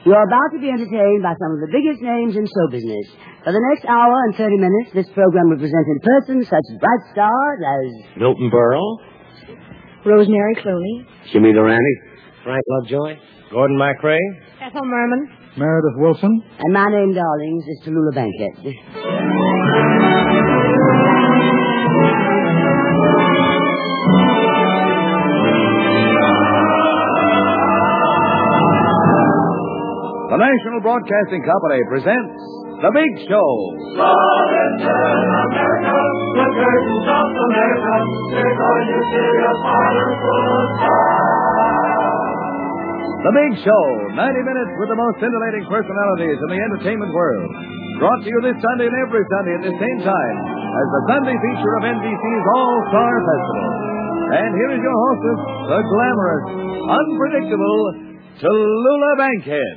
You're about to be entertained by some of the biggest names in show business. For the next hour and 30 minutes, this program will present in person such bright stars as... Milton Berle. Rosemary Clooney. Jimmy Durante. Frank Lovejoy. Gordon MacRae. Ethel Merman. Meredith Wilson. And my name, darlings, is Tallulah Bankhead. The National Broadcasting Company presents The Big Show. America, the curtains of America, they're going to see a parlor full of stars. The Big Show, 90 minutes with the most scintillating personalities in the entertainment world. Brought to you this Sunday and every Sunday at the same time as the Sunday feature of NBC's All-Star Festival. And here is your hostess, the glamorous, unpredictable Tallulah Bankhead.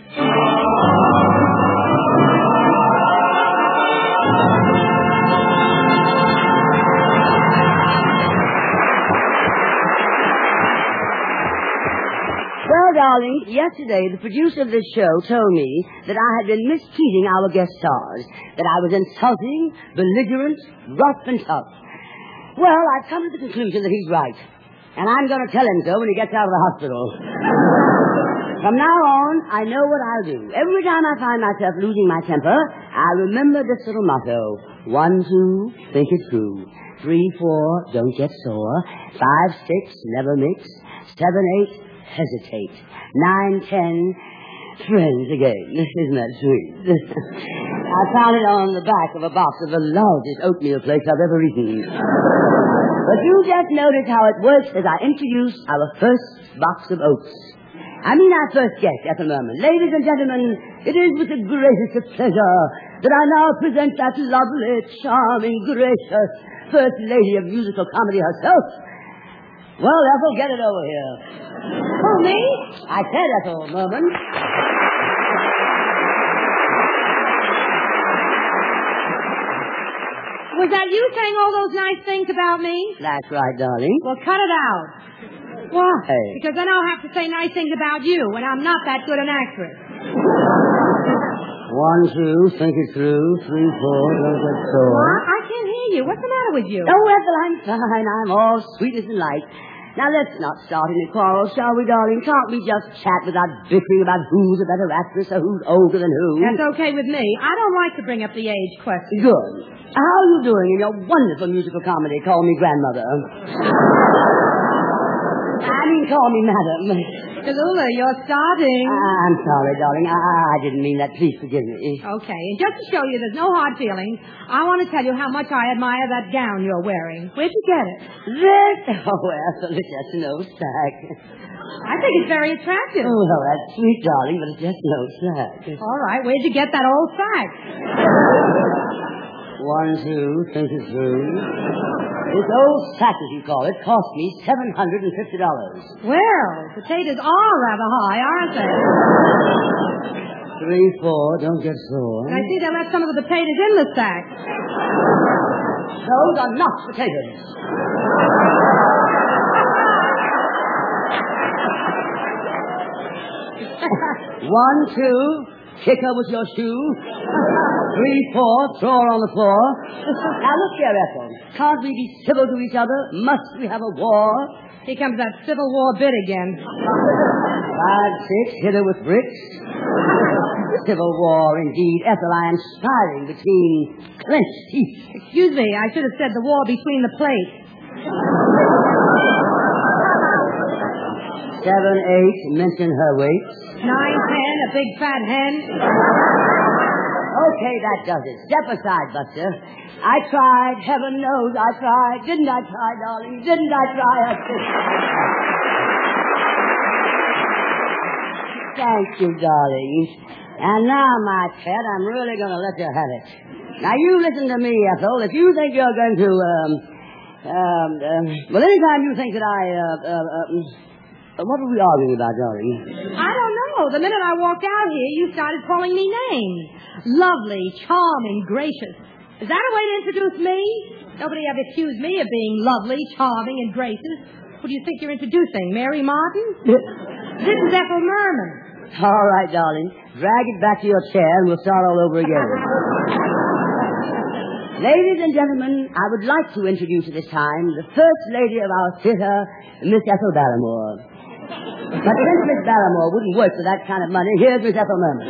Well, darlings, yesterday the producer of this show told me that I had been mistreating our guest stars, that I was insulting, belligerent, rough and tough. Well, I've come to the conclusion that he's right, and I'm going to tell him so when he gets out of the hospital. From now on, I know what I'll do. Every time I find myself losing my temper, I'll remember this little motto. 1, 2, think it through. 3, 4, don't get sore. 5, 6, never mix. 7, 8, hesitate. 9, 10, friends again. Isn't that sweet? I found it on the back of a box of the largest oatmeal flakes I've ever eaten. But you just notice how it works as I introduce our first box of oats. Our first guest, Ethel Merman. Ladies and gentlemen, it is with the greatest of pleasure that I now present that lovely, charming, gracious first lady of musical comedy herself. Well, Ethel, get it over here. Who, me? I said Ethel Merman. Was that you saying all those nice things about me? That's right, darling. Well, cut it out. Why? Because then I'll have to say nice things about you, and I'm not that good an actress. 1, 2, think it through. 3, 4, don't get sore. What? I can't hear you. What's the matter with you? Oh, Ethel, I'm fine. I'm all sweetness and light. Now, let's not start any quarrels, shall we, darling? Can't we just chat without bickering about who's a better actress or who's older than who? That's okay with me. I don't like to bring up the age question. Good. How are you doing in your wonderful musical comedy, Call Me Grandmother? Call me Madam. Tallulah, you're starting. I'm sorry, darling. I didn't mean that. Please forgive me. Okay. And just to show you there's no hard feelings, I want to tell you how much I admire that gown you're wearing. Where'd you get it? This? Oh, well, it's just an old sack. I think it's very attractive. Oh, well, that's sweet, darling, but it's just an old sack. All right. Where'd you get that old sack? 1, 2, think it through. This old sack, as you call it, cost me $750. Well, potatoes are rather high, aren't they? 3, 4, don't get sore. And I see they left some of the potatoes in the sack. Those are not potatoes. One, 2, kick her with your shoe. 3, 4, throw her on the floor. Now, look here, Ethel. Can't we be civil to each other? Must we have a war? Here comes that Civil War bit again. 5, 6, hit her with bricks. Civil war, indeed. Ethel, I am smiling between clenched teeth. Excuse me, I should have said the war between the plates. 7, 8, mention her weight. 9, 10, a big fat hen. Okay, that does it. Step aside, Buster. I tried. Heaven knows I tried. Didn't I try, darling? Didn't I try? Thank you, darling. And now, my pet, I'm really going to let you have it. Now, you listen to me, Ethel. If you think you're going to, well, anytime you think that what were we arguing about, darling? I don't know. The minute I walked out here, you started calling me names. Lovely, charming, gracious. Is that a way to introduce me? Nobody ever accused me of being lovely, charming, and gracious. Who do you think you're introducing? Mary Martin? This is Ethel Merman. All right, darling. Drag it back to your chair and we'll start all over again. Ladies and gentlemen, I would like to introduce at this time the first lady of our theater, Miss Ethel Barrymore. But since Miss Barrymore wouldn't work for that kind of money, here's Miss Ethel Merman.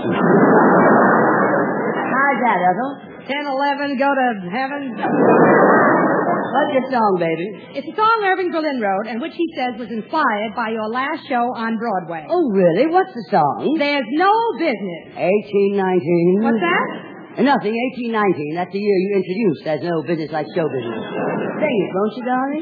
How's that, Ethel? 10, 11, go to heaven. What's your song, baby? It's a song Irving Berlin wrote, and which he says was inspired by your last show on Broadway. Oh, really? What's the song? There's no business. 1819. What's that? Nothing, 1819. That's the year you introduced. There's no business like show business. Sing it, won't you, darling?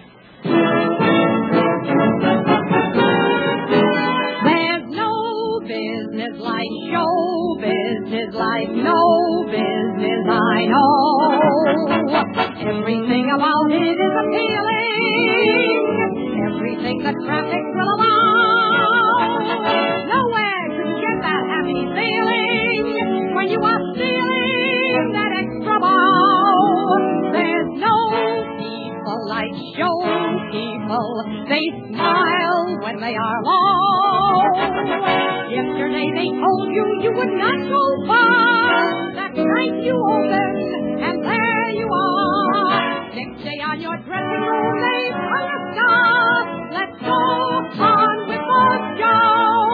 There's no business like show business, like no business I know. Everything about it is appealing. Everything the traffic will allow. Nowhere could you get that happy feeling when you are stealing that extra bow. There's no people like show people. They smile when they are low. Yesterday they told you you would not go far. That night you opened and there you are. Next day on your dressing room they hung a star. Let's go on with the show.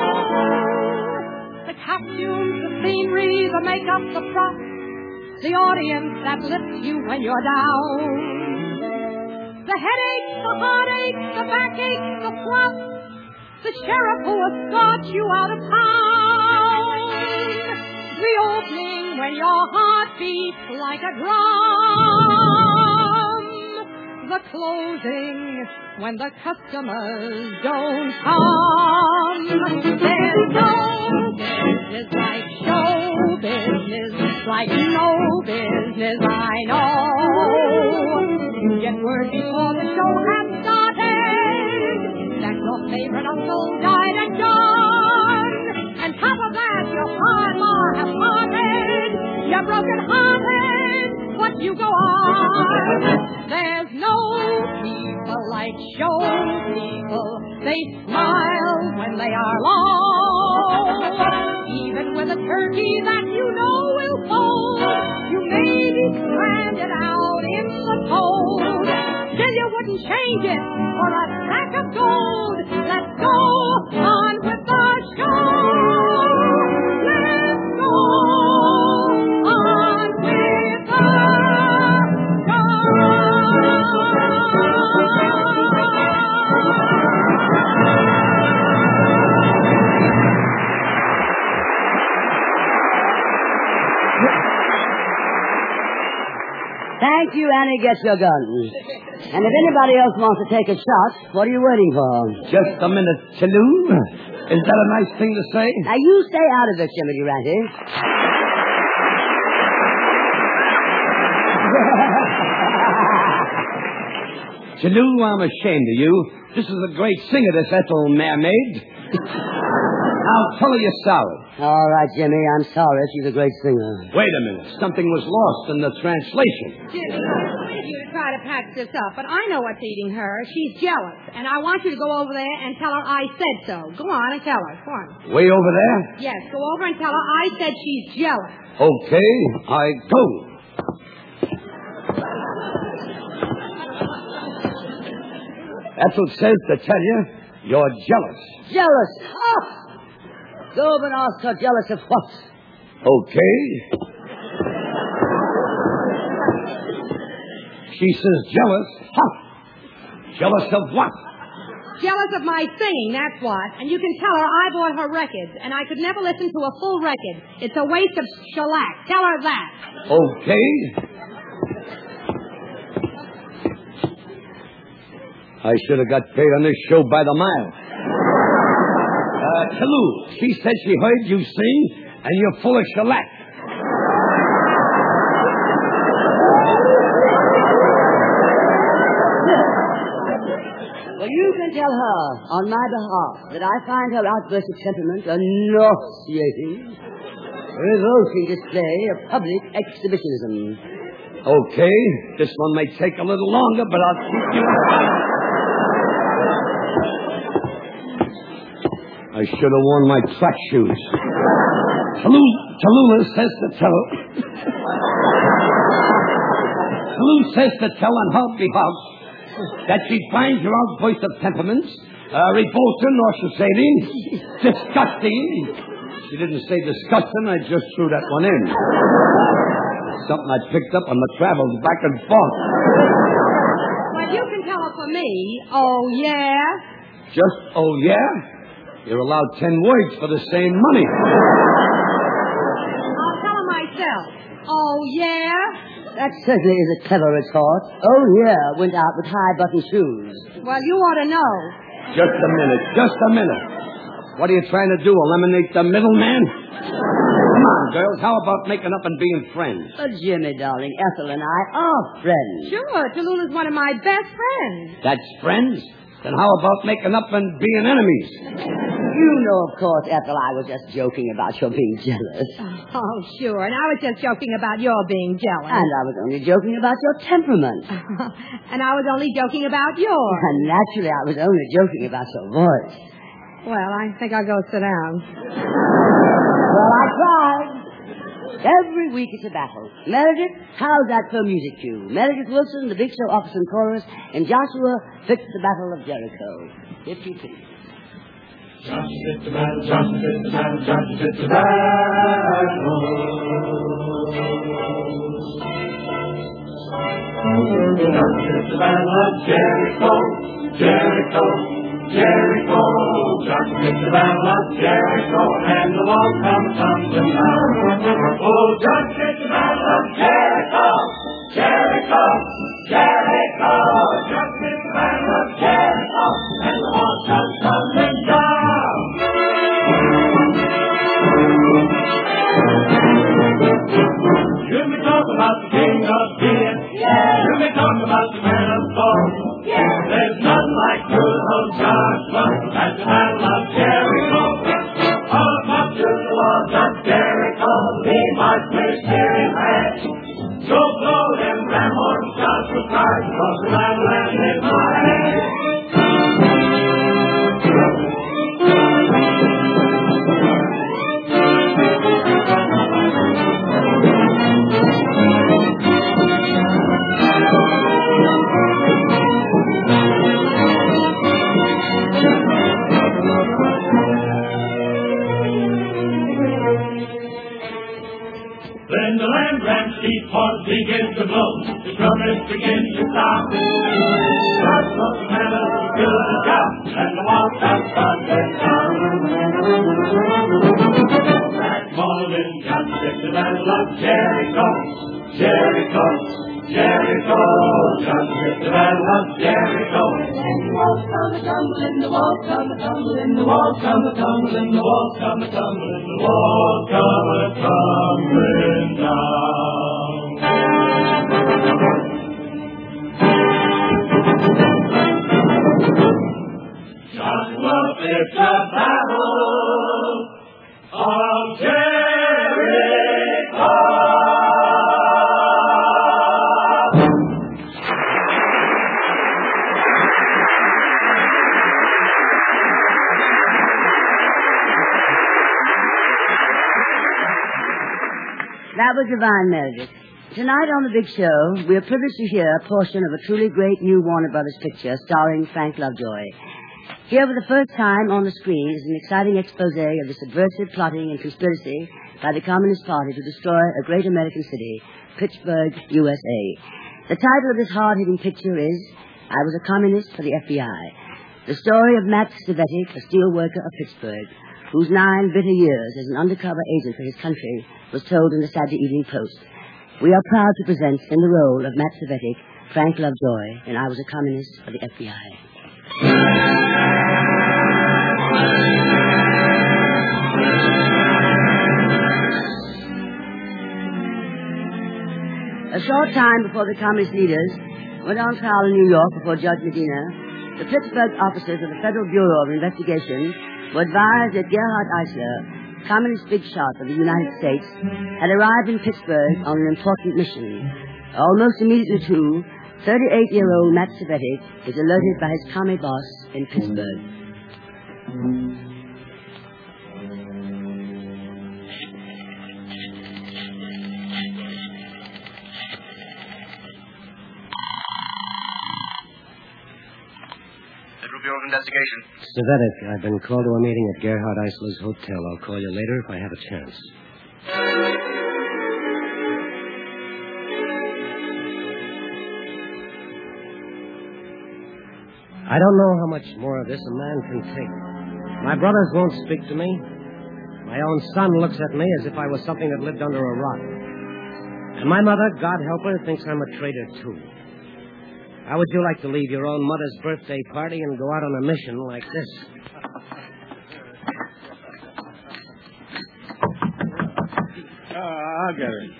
The costumes, the scenery, the makeup, the props, the audience that lifts you when you're down. The headaches, the heartaches, the backaches, the flops, the sheriff who escorts you out of town. The opening when your heart beats like a drum. The closing when the customers don't come. There's no business like show business, like no business I know. You get word before the show has started that your favorite uncle died and gone. And top of that, your pa-in-law have parted. You're broken-hearted, but you go on. There's no people like show people. They smile when they are low. Even with a turkey that you know will fold, you may be stranded out in the cold. Still you wouldn't change it for a sack of gold. Let's go on with the show. Let's go on with the Thank you, Annie. Get your guns. And if anybody else wants to take a shot, what are you waiting for? Just a minute, Chalou. Is that a nice thing to say? Now, you stay out of it, Jimmy Ratty. Chalou, I'm ashamed of you. This is a great singer, this Ethel Mermaid. I'll tell her you're sorry. All right, Jimmy, I'm sorry. She's a great singer. Wait a minute. Something was lost in the translation. Jimmy, you try to patch this up, but I know what's eating her. She's jealous, and I want you to go over there and tell her I said so. Go on and tell her. Go on. Way over there? Yes, go over and tell her I said she's jealous. Okay, I go. Ethel says to tell you you're jealous. Jealous? Oh! Go over and ask her jealous of what? Okay. She says jealous. Huh? Jealous of what? Jealous of my singing, that's what. And you can tell her I bought her records, and I could never listen to a full record. It's a waste of shellac. Tell her that. Okay. I should have got paid on this show by the mile. Chalou, she said she heard you sing, and you're full of shellac. Well, you can tell her, on my behalf, that I find her outburst of sentiment a nauseating, revolting display of public exhibitionism. Okay, this one may take a little longer, but I'll keep you... I I should have worn my track shoes. Tallulah says to tell on her behalf that she finds your outburst of temperament revolting or sustaining, disgusting. She didn't say disgusting, I just threw that one in. Something I picked up on the travels back and forth. Well, you can tell her for me. Oh, yeah? Just, oh, yeah? You're allowed 10 words for the same money. I'll tell her myself. Oh, yeah? That certainly is a clever retort. Oh, yeah, went out with high-button shoes. Well, you ought to know. Just a minute. What are you trying to do, eliminate the middleman? Come on, girls, how about making up and being friends? Oh, Jimmy, darling, Ethel and I are friends. Sure, Tallulah's one of my best friends. That's friends? Then how about making up and being enemies? You know, of course, Ethel, I was just joking about your being jealous. Oh, sure, and I was just joking about your being jealous. And I was only joking about your temperament. And I was only joking about yours. And naturally, I was only joking about your voice. Well, I think I'll go sit down. Well, I tried. Every week it's a battle. Meredith, how's that for music cue? Meredith Wilson, the Big Show Officer and Chorus, and Joshua fits the Battle of Jericho. If you please. Joshua fits the battle, Joshua fits the battle, Joshua fits the battle. Joshua fits the battle of Jericho, Jericho, Jericho. Joshua fits the battle of Jericho, and the wall comes tumbling down. Oh, Joshua fits the battle of Jericho, Jericho, Jericho. Joshua fits the battle of Jericho, and the wall comes tumbling down. You may talk about the king of Gideon. Yeah. You may talk about the man of Thor. Yeah. There's none like good old Joshua at the battle of Jericho. All up to the walls of Jericho, he marched with his spear in hand. So blow them ram horns, Joshua cried, 'cause the land is mine. Then the land ram's deep horns begin to blow, the trumpets begin to sound. God knows the man of good and God, and the wall comes thundering down. That morning, God fits the battle of Jericho, Jericho, Jericho. God fits the battle of Jericho. And the walls come a-tumbling, the walls come a-tumbling, the walls come a-tumbling, the walls come a-tumbling, the walls come a-tumbling down. Joshua fits the battle of Jericho. That was divine, Meredith. Tonight on The Big Show, we are privileged to hear a portion of a truly great new Warner Brothers picture starring Frank Lovejoy. Here for the first time on the screen is an exciting expose of the subversive plotting and conspiracy by the Communist Party to destroy a great American city, Pittsburgh, USA. The title of this hard-hitting picture is I Was a Communist for the FBI. The story of Matt Cvetic, a steel worker of Pittsburgh, whose 9 bitter years as an undercover agent for his country was told in the Saturday Evening Post. We are proud to present in the role of Matt Cvetic, Frank Lovejoy, and I Was a Communist for the FBI. A short time before the communist leaders went on trial in New York before Judge Medina, the Pittsburgh officers of the Federal Bureau of Investigation were advised that Gerhard Eisler, communist big shot of the United States, had arrived in Pittsburgh on an important mission. Almost immediately, too, 38-year-old Matt Cvetic is alerted by his commie boss in Pittsburgh. investigation. Svetic, I've been called to a meeting at Gerhard Eisler's hotel. I'll call you later if I have a chance. I don't know how much more of this a man can take. My brothers won't speak to me. My own son looks at me as if I was something that lived under a rock. And my mother, God help her, thinks I'm a traitor, too. How would you like to leave your own mother's birthday party and go out on a mission like this? I'll get it.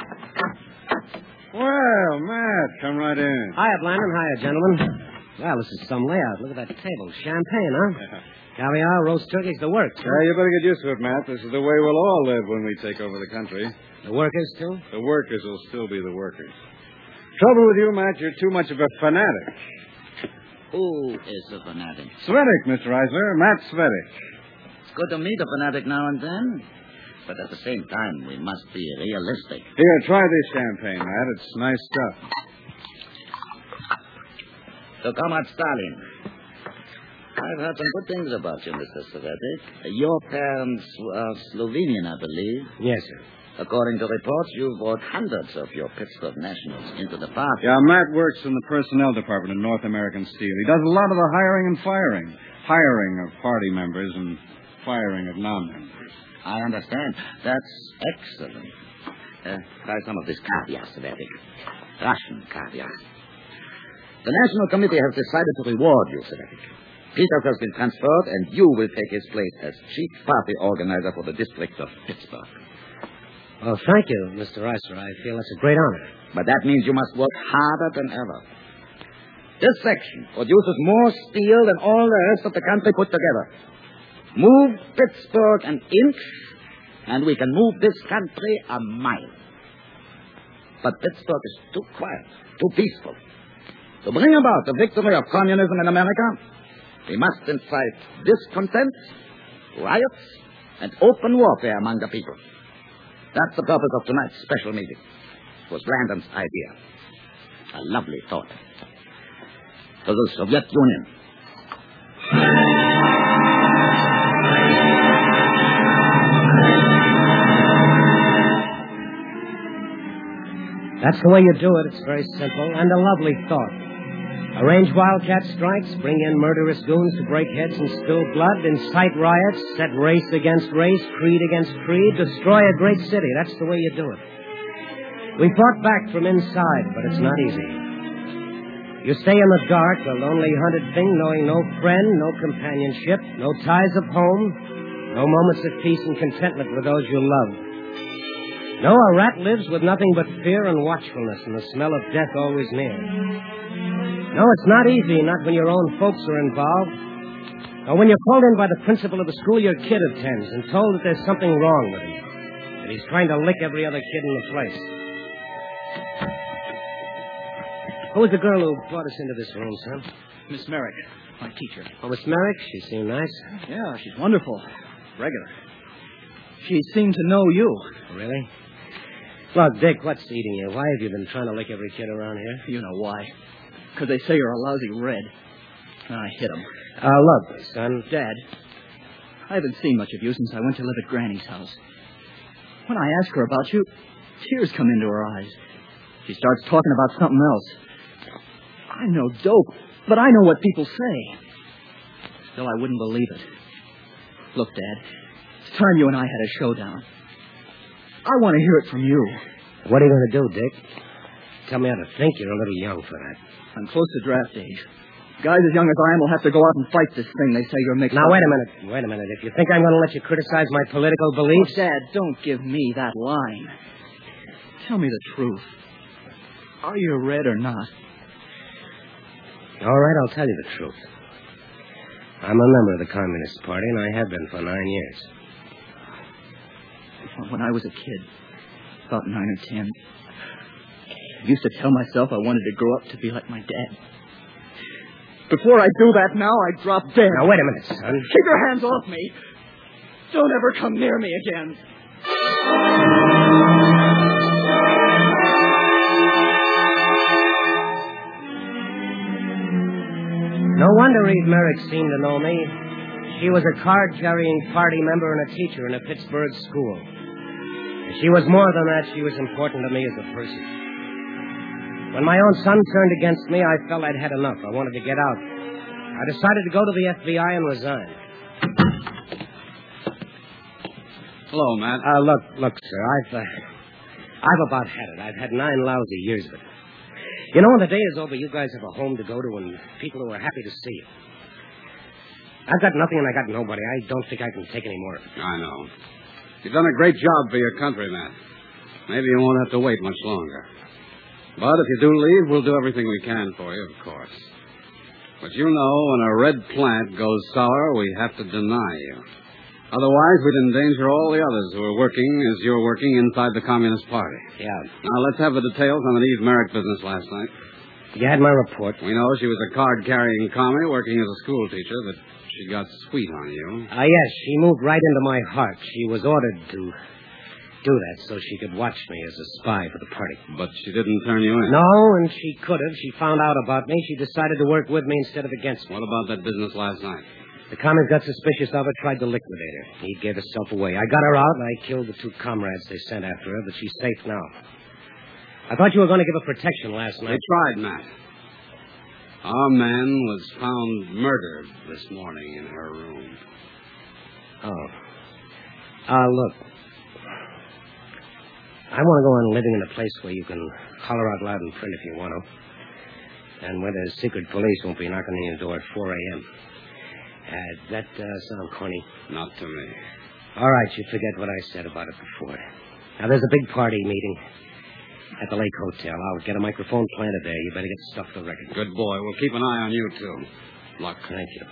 Well, Matt, come right in. Hiya, Blandon. Hiya, gentlemen. Well, this is some layout. Look at that table. Champagne, huh? Caviar, roast turkeys, the works. Yeah, you better get used to it, Matt. This is the way we'll all live when we take over the country. The workers, too? The workers will still be the workers. Trouble with you, Matt, you're too much of a fanatic. Who is a fanatic? Svetic, Mr. Eisler. Matt Svetic. It's good to meet a fanatic now and then. But at the same time, we must be realistic. Here, try this champagne, Matt. It's nice stuff. So, Comrade Stalin, I've heard some good things about you, Mr. Svetic. Your parents are Slovenian, I believe. Yes, sir. According to reports, you brought hundreds of your Pittsburgh nationals into the party. Yeah, Matt works in the personnel department in North American Steel. He does a lot of the hiring and firing. Hiring of party members and firing of non-members. I understand. That's excellent. Try some of this caviar, Svetic. Russian caviar. The National Committee has decided to reward you, Svetic. Peters has been transferred, and you will take his place as chief party organizer for the district of Pittsburgh. Well, thank you, Mr. Eisler. I feel it's a great honor. But that means you must work harder than ever. This section produces more steel than all the rest of the country put together. Move Pittsburgh an inch, and we can move this country a mile. But Pittsburgh is too quiet, too peaceful. To bring about the victory of communism in America, we must incite discontent, riots, and open warfare among the people. That's the purpose of tonight's special meeting. It was Blandon's idea. A lovely thought. To the Soviet Union. That's the way you do it. It's very simple and a lovely thought. Arrange wildcat strikes, bring in murderous goons to break heads and spill blood, incite riots, set race against race, creed against creed, destroy a great city. That's the way you do it. We fought back from inside, but it's not easy. You stay in the dark, a lonely, hunted thing, knowing no friend, no companionship, no ties of home, no moments of peace and contentment with those you love. No, a rat lives with nothing but fear and watchfulness and the smell of death always near. No, it's not easy, not when your own folks are involved. Or when you're called in by the principal of the school your kid attends and told that there's something wrong with him. That he's trying to lick every other kid in the place. Who was the girl who brought us into this room, son? Miss Merrick, my teacher. Oh, Miss Merrick? She seemed nice. Yeah, she's wonderful. Regular. She seemed to know you. Really? Look, Dick, what's eating you? Why have you been trying to lick every kid around here? You know why. Because they say you're a lousy red. And I hit them. Look, son. Dad, I haven't seen much of you since I went to live at Granny's house. When I ask her about you, tears come into her eyes. She starts talking about something else. I'm no dope, but I know what people say. Still, I wouldn't believe it. Look, Dad, it's time you and I had a showdown. I want to hear it from you. What are you going to do, Dick? Tell me how to think. You're a little young for that. I'm close to draft age. Guys as young as I am will have to go out and fight this thing they say you're making. Now, wait a minute. If you think I'm going to let you criticize my political beliefs... Oh, Dad, don't give me that line. Tell me the truth. Are you red or not? All right, I'll tell you the truth. I'm a member of the Communist Party, and I have been for 9 years. When I was a kid, about 9 or 10, I used to tell myself I wanted to grow up to be like my dad. Before I do that now, I drop dead. Now, wait a minute, son. Keep your hands off me. Don't ever come near me again. No wonder Eve Merrick seemed to know me. She was a card-carrying party member and a teacher in a Pittsburgh school. She was more than that. She was important to me as a person. When my own son turned against me, I felt I'd had enough. I wanted to get out. I decided to go to the FBI and resign. Hello, Matt. Look, sir, I've about had it. I've had 9 lousy years of it. You know, when the day is over, you guys have a home to go to and people who are happy to see you. I've got nothing and I got nobody. I don't think I can take any more of it. I know. You've done a great job for your country, Matt. Maybe you won't have to wait much longer. But if you do leave, we'll do everything we can for you, of course. But you know, when a red plant goes sour, we have to deny you. Otherwise, we'd endanger all the others who are working as you're working inside the Communist Party. Yeah. Now, let's have the details on the Eve Merrick business last night. You had my report. We know she was a card-carrying commie working as a school teacher, but she got sweet on you. Yes, she moved right into my heart. She was ordered to do that so she could watch me as a spy for the party. But she didn't turn you in. No, and she could have. She found out about me. She decided to work with me instead of against me. What about that business last night? The commies got suspicious of her, tried to liquidate her. He gave herself away. I got her out, and I killed the 2 comrades they sent after her, but she's safe now. I thought you were going to give her protection last night. They tried, Matt. Our man was found murdered this morning in her room. Oh. Look. I want to go on living in a place where you can holler out loud in print if you want to. And where the secret police won't be knocking on your door at 4 a.m. That sound corny? Not to me. All right, you forget what I said about it before. Now, there's a big party meeting at the Lake Hotel. I'll get a microphone planted there. You better get the stuff for the record. Good boy. We'll keep an eye on you, too. Luck. Thank you.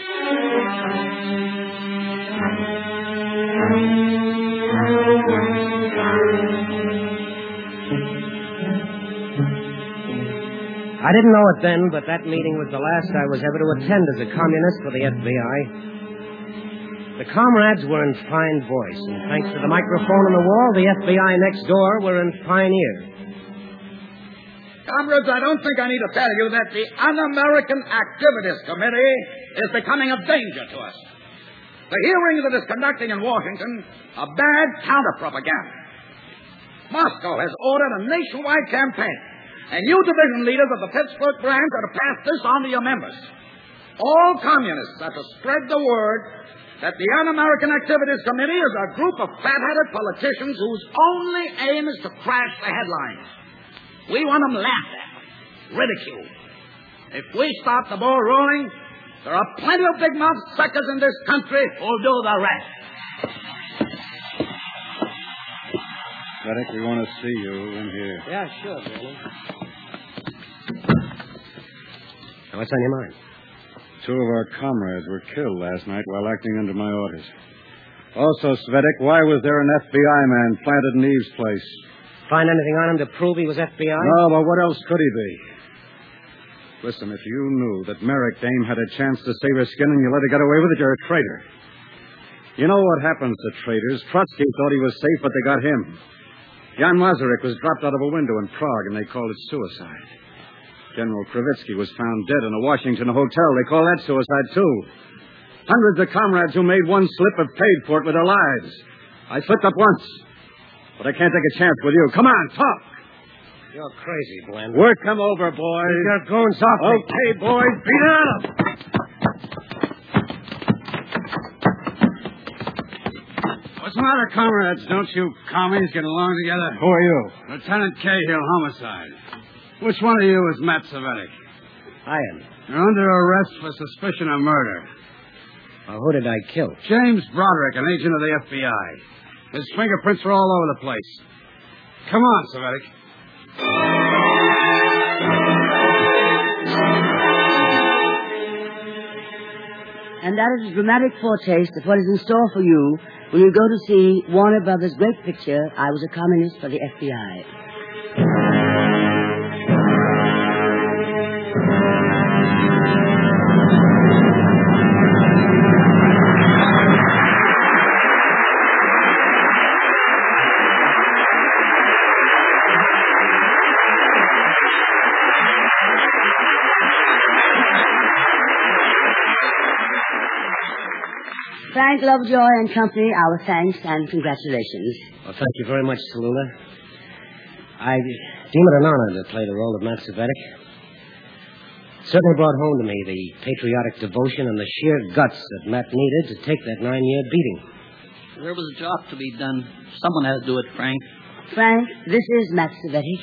I didn't know it then, but that meeting was the last I was ever to attend as a communist for the FBI. The comrades were in fine voice, and thanks to the microphone on the wall, the FBI next door were in fine ear. Comrades, I don't think I need to tell you that the Un-American Activities Committee is becoming a danger to us. The hearings it is conducting in Washington are bad counter-propaganda. Moscow has ordered a nationwide campaign, and you division leaders of the Pittsburgh branch are to pass this on to your members. All communists are to spread the word that the Un-American Activities Committee is a group of fat-headed politicians whose only aim is to crash the headlines. We want them laughed at, ridiculed. If we start the ball rolling, there are plenty of big-mouth suckers in this country who'll do the rest. Reddick, we want to see you in here. Yeah, sure, Danny. Now, what's on your mind? 2 of our comrades were killed last night while acting under my orders. Also, Svedek, why was there an FBI man planted in Eve's place? Find anything on him to prove he was FBI? No, but what else could he be? Listen, if you knew that Merrick Dame had a chance to save her skin and you let her get away with it, you're a traitor. You know what happens to traitors? Trotsky thought he was safe, but they got him. Jan Masaryk was dropped out of a window in Prague, and they called it suicide. General Krivitsky was found dead in a Washington hotel. They call that suicide, too. Hundreds of comrades who made one slip have paid for it with their lives. I slipped up once, but I can't take a chance with you. Come on, talk. You're crazy, Glenn. Work them over, boys. You're going softly. Okay, boys, beat it out of them. What's the matter, comrades? Don't you commies get along together? Who are you? Lieutenant Cahill, homicide. Which one of you is Matt Savetic? I am. You're under arrest for suspicion of murder. Well, who did I kill? James Broderick, an agent of the FBI. His fingerprints are all over the place. Come on, Savetic. And that is a dramatic foretaste of what is in store for you when you go to see Warner Brothers' great picture, I Was a Communist for the FBI. Frank Lovejoy and company our thanks and congratulations. Well, thank you very much, Tallulah. I deem it an honor to play the role of Matt Cvetic. Certainly brought home to me the patriotic devotion and the sheer guts that Matt needed to take that 9-year beating. There was a job to be done. Someone had to do it, Frank. Frank, this is Matt Cvetic.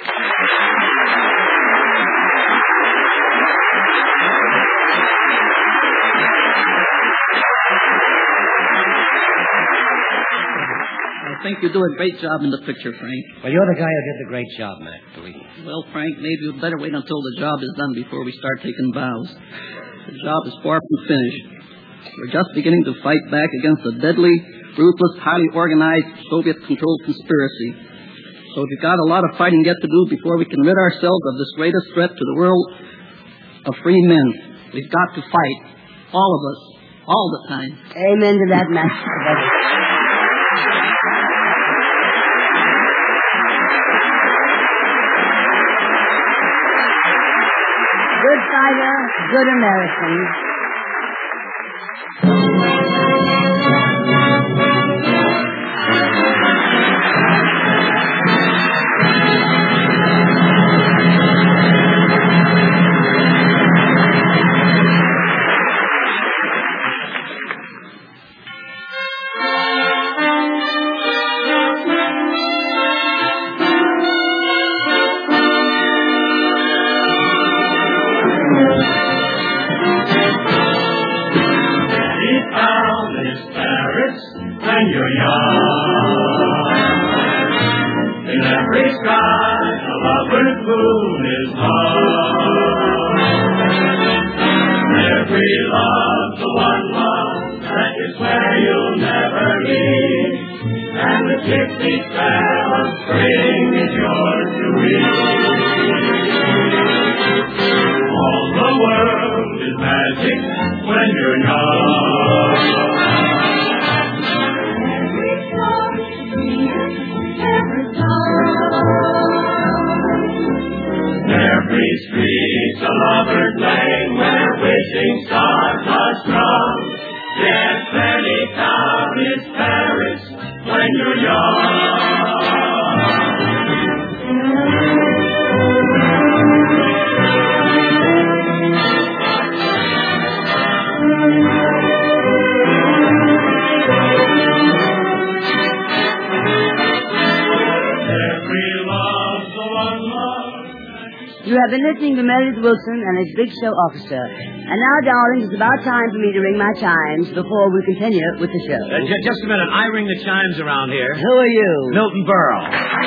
I think you do a great job in the picture, Frank. Well, you're the guy who did the great job, Matt, believe me. Well, Frank, maybe you'd better wait until the job is done before we start taking vows. The job is far from finished. We're just beginning to fight back against a deadly, ruthless, highly organized, Soviet-controlled conspiracy. So we've got a lot of fighting yet to do before we can rid ourselves of this greatest threat to the world of free men. We've got to fight. All of us. All the time. Amen to that, Matt Cvetic. Good fighter, good American. When you're young, in every sky a lover's moon is hung. Every love's the one love that you swear you'll never leave, and the gypsy spell of spring is yours to weave. All the world is magic when you're young. Every street's a lover's lane where wishing stars are strung. Yes, any town is Paris when you're young. You have been listening to Meredith Wilson and his Big Show Orchestra. And now, darlings, it's about time for me to ring my chimes before we continue with the show. Just a minute. I ring the chimes around here. Who are you? Milton Berle.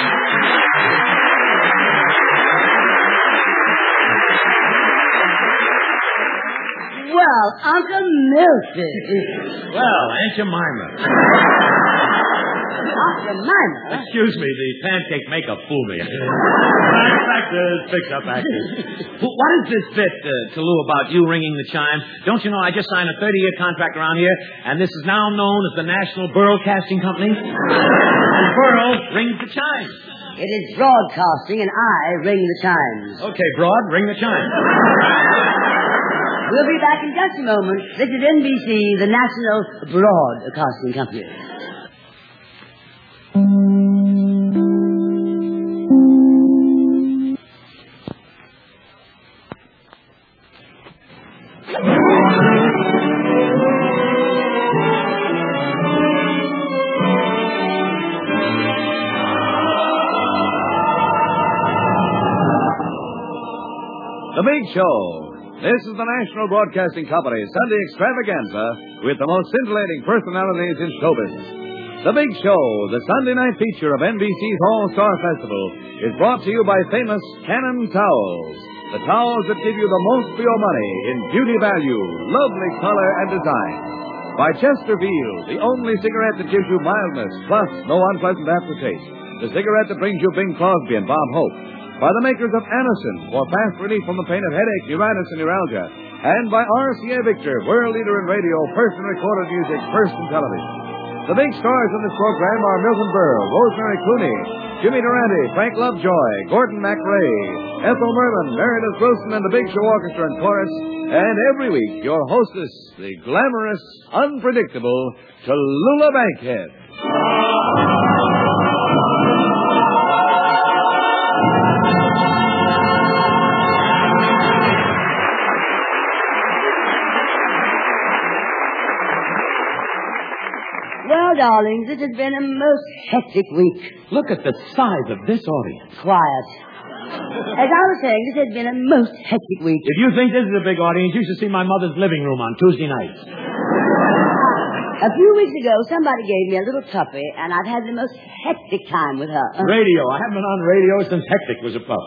Well, Uncle Milton. Well, Aunt Jemima. Aunt Jemima? Excuse me, the pancake makeup fooled me. Actors, fix up actors. What is this bit, Tallulah, about you ringing the chimes? Don't you know I just signed a 30-year contract around here, and this is now known as the National Broadcasting Company? And Burl rings the chimes. It is broadcasting, and I ring the chimes. Okay, Broad, ring the chimes. We'll be back in just a moment. This is NBC, the National Broadcasting Company. The Big Show. This is the National Broadcasting Company's Sunday extravaganza with the most scintillating personalities in show business. The Big Show, the Sunday night feature of NBC's All-Star Festival, is brought to you by famous Cannon Towels. The towels that give you the most for your money in beauty value, lovely color, and design. By Chesterfield, the only cigarette that gives you mildness, plus no unpleasant aftertaste. The cigarette that brings you Bing Crosby and Bob Hope. By the makers of Anacin for fast relief from the pain of headache, neuritis, and neuralgia. And by RCA Victor, world leader in radio, first in recorded music, first in television. The big stars in this program are Milton Berle, Rosemary Clooney, Jimmy Durante, Frank Lovejoy, Gordon MacRae, Ethel Merman, Meredith Wilson, and the Big Show Orchestra and Chorus. And every week, your hostess, the glamorous, unpredictable Tallulah Bankhead. Well, darlings, it has been a most hectic week. Look at the size of this audience. Quiet. As I was saying, this has been a most hectic week. If you think this is a big audience, you should see my mother's living room on Tuesday nights. A few weeks ago, somebody gave me a little puppy, and I've had the most hectic time with her. Radio. I haven't been on radio since Hectic was a pup.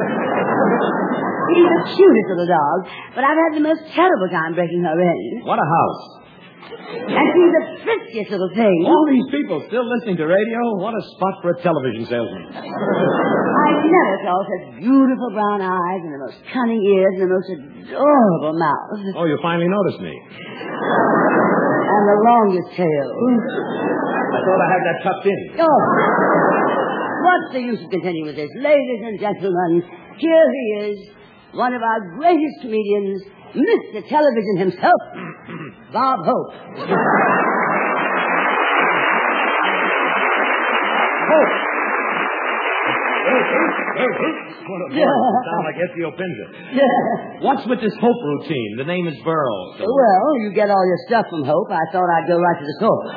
She's the cutest little dog, but I've had the most terrible time breaking her in. What a house. And she's the friskiest little thing. All these people still listening to radio? What a spot for a television salesman. I never saw such beautiful brown eyes and the most cunning ears and the most adorable mouth. Oh, you finally noticed me. And the longest tail. I thought I had that tucked in. Oh. What's the use of continuing with this? Ladies and gentlemen, here he is, one of our greatest comedians, Mr. Television himself, Bob Hope. Hope. Sound like Ezio Pinza. What's with this Hope routine? The name is Burl. So... Well, you get all your stuff from Hope. I thought I'd go right to the source.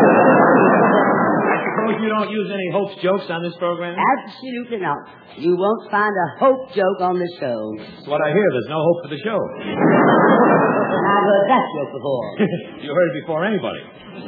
I suppose you don't use any Hope's jokes on this program? Absolutely not. You won't find a Hope joke on this show. That's what I hear. There's no hope for the show. I've heard that joke before. You heard it before anybody.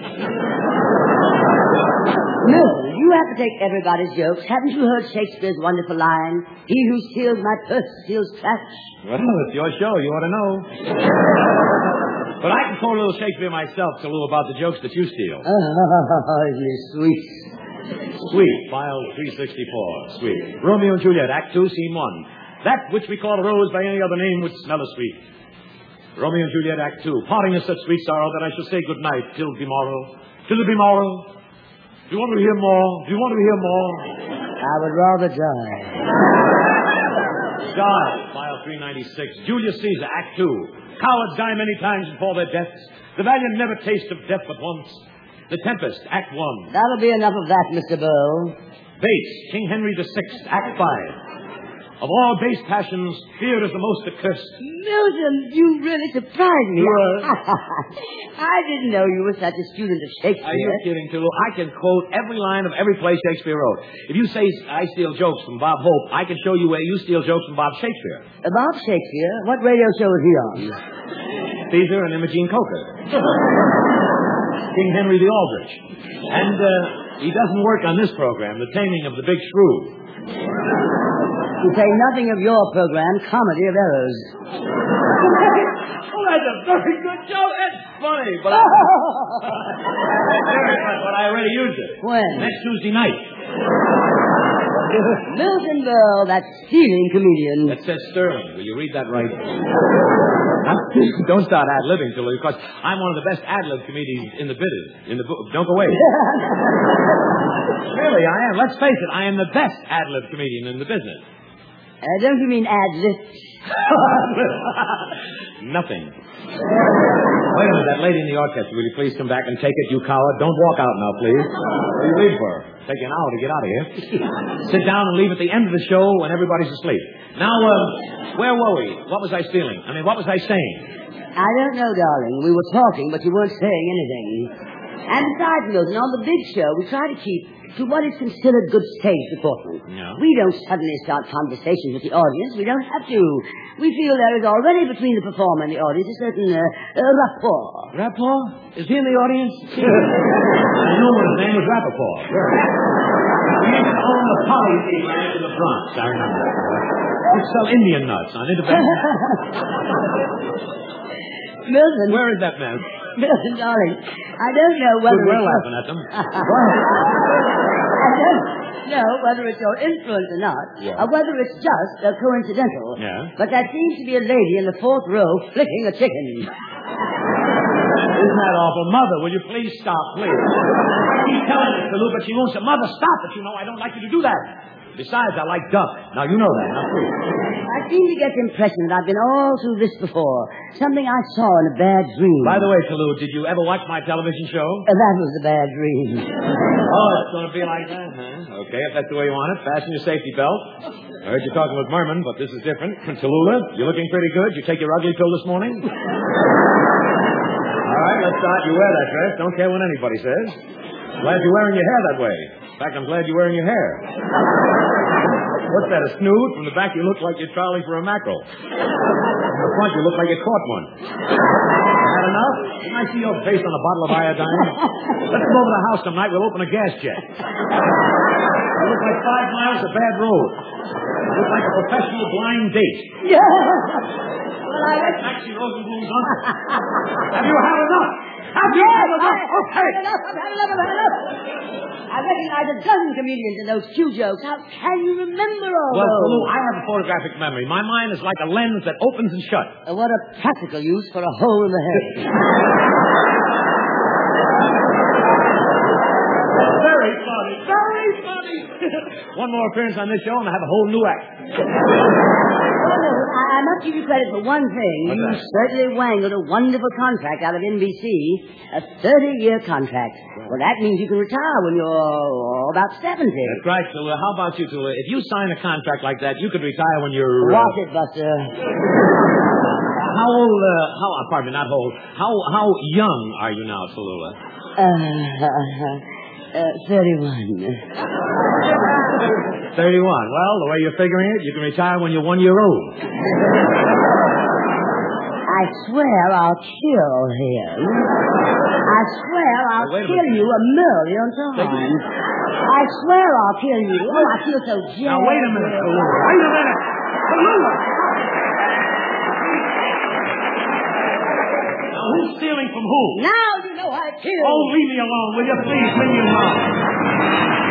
Milton, you have to take everybody's jokes. Haven't you heard Shakespeare's wonderful line, "He who steals my purse steals trash"? Well, it's your show. You ought to know. But I can quote a little Shakespeare myself, Lou, about the jokes that you steal. Oh, isn't it sweet? Sweet. File 364. Sweet. Romeo and Juliet, Act 2, Scene 1. That which we call a rose by any other name would smell as sweet. Romeo and Juliet, Act 2. Parting is such sweet sorrow that I shall say good night till tomorrow. Till it be morrow. Do you want to hear more? Do you want to hear more? I would rather die. Die. File 396. Julius Caesar, Act 2. Cowards die many times before their deaths. The valiant never taste of death but once. The Tempest, Act 1. That'll be enough of that, Mr. Burl. Base, King Henry VI, Act 5. Of all base passions, fear is the most accursed. Milton, you really surprised me. I didn't know you were such a student of Shakespeare. Are you kidding, Tulu? I can quote every line of every play Shakespeare wrote. If you say I steal jokes from Bob Hope, I can show you where you steal jokes from Bob Shakespeare. Bob Shakespeare? What radio show is he on? Caesar and Imogene Coca. King Henry the Aldrich. And he doesn't work on this program, The Taming of the Big Shrew. You say nothing of your program, Comedy of Errors. Oh, that's a very good joke. That's funny, but but I already used it. When? Next Tuesday night. Milton Berle, that stealing comedian. That says Sterling. Will you read that right? Don't start ad-libbing, Tilly, because I'm one of the best ad-lib comedians in the business. Don't go away. Really, I am. Let's face it, I am the best ad-lib comedian in the business. Don't you mean ad-lib? Nothing. Wait a minute, that lady in the orchestra, will you please come back and take it, you coward? Don't walk out now, please. What are you waiting for? Take you an hour to get out of here. Sit down and leave at the end of the show when everybody's asleep. Now, where were we? What was I stealing? What was I saying? I don't know, darling. We were talking, but you weren't saying anything. And besides, Milton, on the big show, we try to keep to what is considered good stage performance. Yeah. We don't suddenly start conversations with the audience. We don't have to. We feel there is already between the performer and the audience a certain rapport. Rapport? Is he in the audience? I knew his name was Rappaport. He used to own the Poly Ranch in the Bronx, I remember. He'd sell Indian nuts on Independence. Milton. Where is that man? Milton, darling, I don't know whether... We're laughing at them. I don't know whether it's your influence or not, or whether it's just coincidental. Yeah. But there seems to be a lady in the fourth row flicking a chicken. Isn't that awful? Mother, will you please stop, please? I keep telling her to, but she won't say, Mother, stop it. You know, I don't like you to do that. Besides, I like duck. Now, you know that. Now, please. I seem to get the impression that I've been all through this before. Something I saw in a bad dream. By the way, Toulouse, did you ever watch my television show? That was a bad dream. Oh, it's going to be like that, huh? Okay, if that's the way you want it, fasten your safety belt. I heard you talking with Merman, but this is different. Tallulah, you're looking pretty good. You take your ugly pill this morning? All right, let's start. You wear that dress. Don't care what anybody says. Glad you're wearing your hair that way. In fact, I'm glad you're wearing your hair. What's that, a snood? From the back, you look like you're troweling for a mackerel. From the front, you look like you caught one. Had enough? Can I see your face on a bottle of iodine? Let's come over to the house tonight. We'll open a gas jet. You look like 5 miles of bad road. You look like a professional blind date. Yeah. Well, Maxie Rosenblum's uncle. Have you had enough? Have you had enough? Okay. I've had enough. I recognize a dozen comedians in those cue jokes. How can you remember all Well, those? Lou, I have a photographic memory. My mind is like a lens that opens and shuts. What a practical use for a hole in the head. Very funny. Very funny. One more appearance on this show and I have a whole new act. I must give you credit for one thing. What's You that? certainly wangled a wonderful contract out of NBC. A 30-year contract. Well, that means you can retire when you're about 70. That's right, Tula. How about you, Tula? If you sign a contract like that, you could retire when you're... Watch it, Buster. How old, pardon me, not old. How young are you now, Tallulah? 31. 31. Well, the way you're figuring it, you can retire when you're 1 year old. I swear I'll kill him. I swear I'll wait a kill minute. you 1,000,000 times. I swear I'll kill you. Oh, I feel so jealous. Now, wait a minute, Tallulah. Wait a minute. Tallulah! Now, who's stealing from who? Now you know I killed. Oh, leave me alone, will you? Please, leave me alone.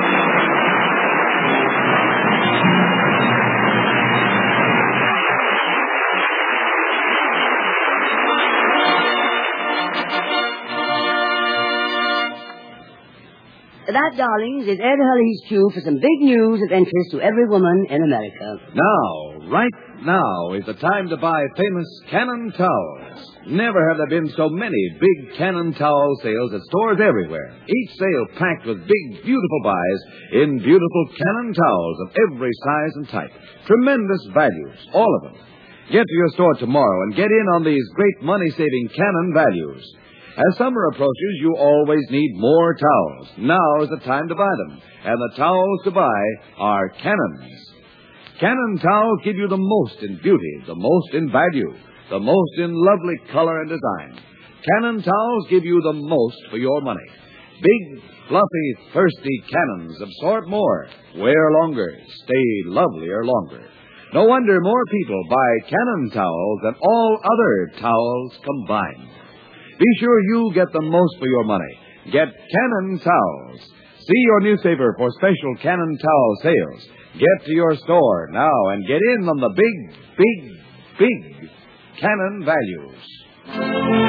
That, darlings, is Ed Hurley's cue for some big news of interest to every woman in America. Now, right now, is the time to buy famous Cannon towels. Never have there been so many big Cannon towel sales at stores everywhere. Each sale packed with big, beautiful buys in beautiful Cannon towels of every size and type. Tremendous values, all of them. Get to your store tomorrow and get in on these great money-saving Cannon values. As summer approaches, you always need more towels. Now is the time to buy them. And the towels to buy are Cannons. Cannon towels give you the most in beauty, the most in value, the most in lovely color and design. Cannon towels give you the most for your money. Big, fluffy, thirsty Cannons absorb more, wear longer, stay lovelier longer. No wonder more people buy Cannon towels than all other towels combined. Be sure you get the most for your money. Get Cannon towels. See your newspaper for special Cannon towel sales. Get to your store now and get in on the big Cannon values.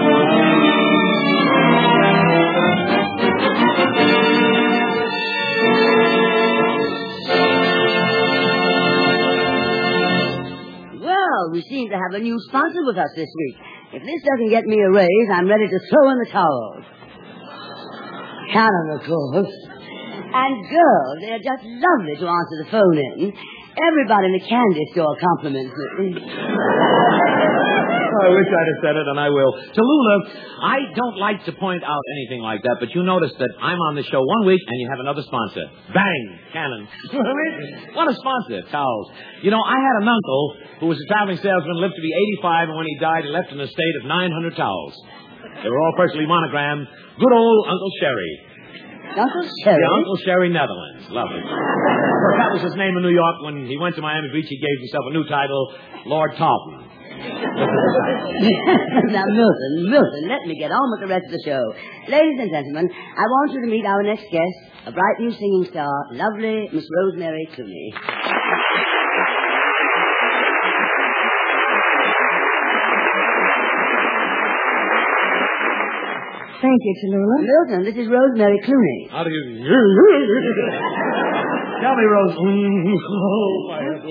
Well, we seem to have a new sponsor with us this week. If this doesn't get me a raise, I'm ready to throw in the towels. Cannon, of course. And girls, they're just lovely to answer the phone in. Everybody in the candy store compliments me. I wish I'd have said it, and I will. Tallulah, I don't like to point out anything like that, but you notice that I'm on the show 1 week, and you have another sponsor. Bang! Cannon. What a sponsor, towels. You know, I had an uncle who was a traveling salesman, lived to be 85, and when he died, he left an estate of 900 towels. They were all personally monogrammed. Good old Uncle Sherry. Uncle Sherry? Yeah, Uncle Sherry, Netherlands. Lovely. Of course, that was his name in New York. When he went to Miami Beach, he gave himself a new title, Lord Tarleton. Now, Milton, let me get on with the rest of the show. Ladies and gentlemen, I want you to meet our next guest, a bright new singing star, lovely Miss Rosemary Clooney. Thank you, Tallulah. Milton, this is Rosemary Clooney. How do you... Tell me, Rose. Oh, my head.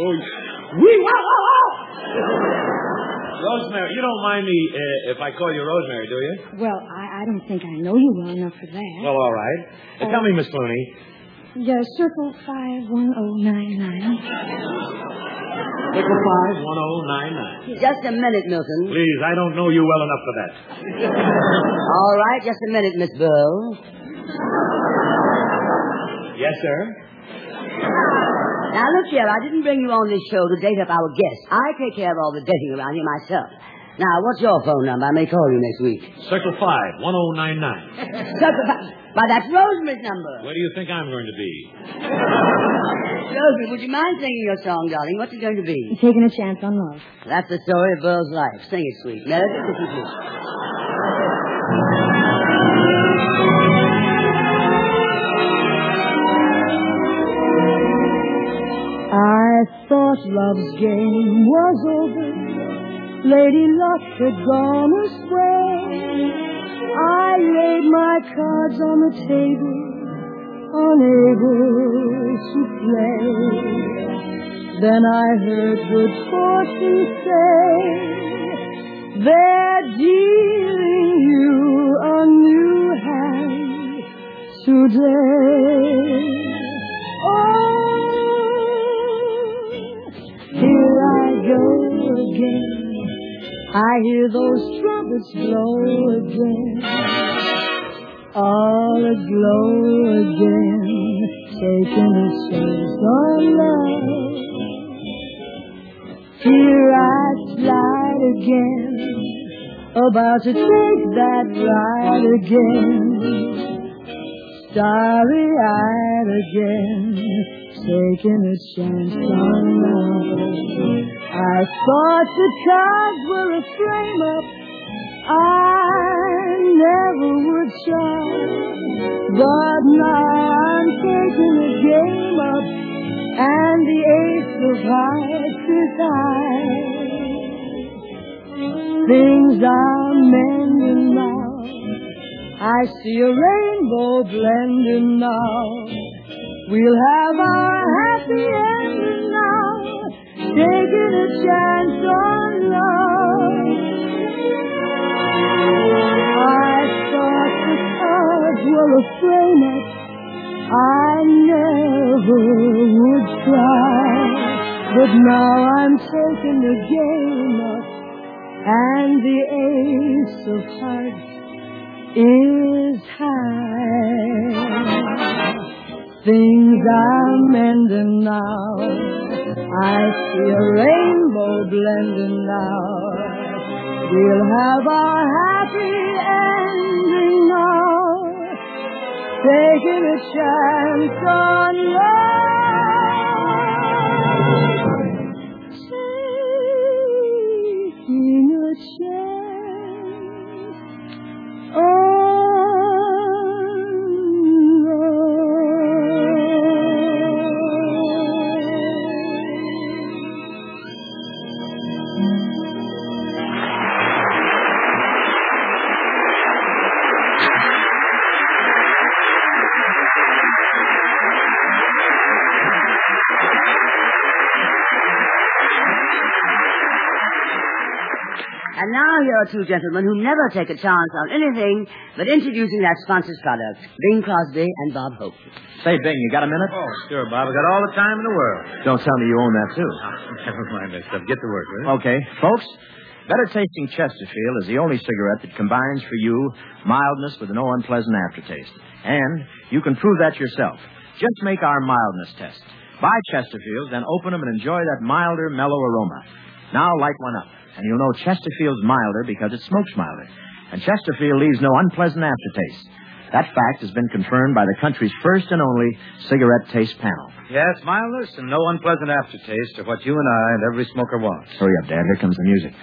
Rosemary, you don't mind me if I call you Rosemary, do you? Well, I don't think I know you well enough for that. Well, all right. Tell me, Miss Clooney. Yeah, circle 51099. Circle 51099. Just a minute, Milton. Please, I don't know you well enough for that. All right, just a minute, Miss Burl. Yes, sir. Now, look here, I didn't bring you on this show to date up our guests. I take care of all the dating around here myself. Now, what's your phone number? I may call you next week. Circle 51099. Why, that's Rosemary's number. Where do you think I'm going to be? Rosemary, would you mind singing your song, darling? What's it going to be? Taking a chance on love. That's the story of Burl's life. Sing it, sweet. Meredith, listen to it. I thought love's game was over. Lady Luck had gone astray. I laid my cards on the table, unable to play. Then I heard good fortune say, they're dealing you a new hand today. Oh, here I go again. I hear those trumpets blow again. All aglow again, taking a chance on love. Here I slide again, about to take that ride again. Starry-eyed again, taking a chance on love. I thought the cards were a frame-up I never would try, but now I'm taking the game up, and the ace of hearts is high. Things are mending now, I see a rainbow blending now. We'll have our happy ending now, taking a chance on love. I thought the cards were a frame-up I never would try, but now I'm taking the game up, and the ace of hearts is high. Things are mending now, I see a rainbow blending now. We'll have our happy ending now, taking a chance on love. Taking a chance on love. And now here are two gentlemen who never take a chance on anything but introducing that sponsor's product, Bing Crosby and Bob Hope. Say, Bing, you got a minute? Oh, sure, Bob. I got all the time in the world. Don't tell me you own that, too. Never mind that stuff. Get to work, will you? Okay, folks, Better Tasting Chesterfield is the only cigarette that combines for you mildness with no unpleasant aftertaste. And you can prove that yourself. Just make our mildness test. Buy Chesterfields, then open them and enjoy that milder, mellow aroma. Now light one up, and you'll know Chesterfield's milder because it smokes milder. And Chesterfield leaves no unpleasant aftertaste. That fact has been confirmed by the country's first and only cigarette taste panel. Yes, mildness and no unpleasant aftertaste are what you and I and every smoker wants. Hurry up, Dad. Here comes the music.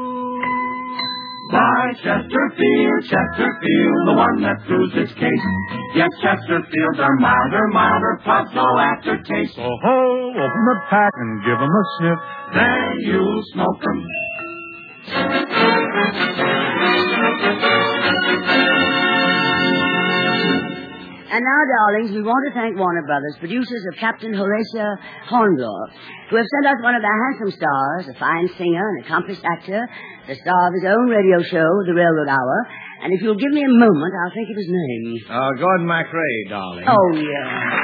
Buy Chesterfield, Chesterfield, the one that proves its case. Yes, Chesterfields are milder, plus no aftertaste. So ho, open the pack and give 'em a sniff. Then you'll smoke 'em. And now, darlings, we want to thank Warner Brothers, producers of Captain Horatio Hornblower, who have sent us one of their handsome stars, a fine singer, an accomplished actor, the star of his own radio show, The Railroad Hour. And if you'll give me a moment, I'll think of his name. Gordon MacRae, darling. Oh, yeah.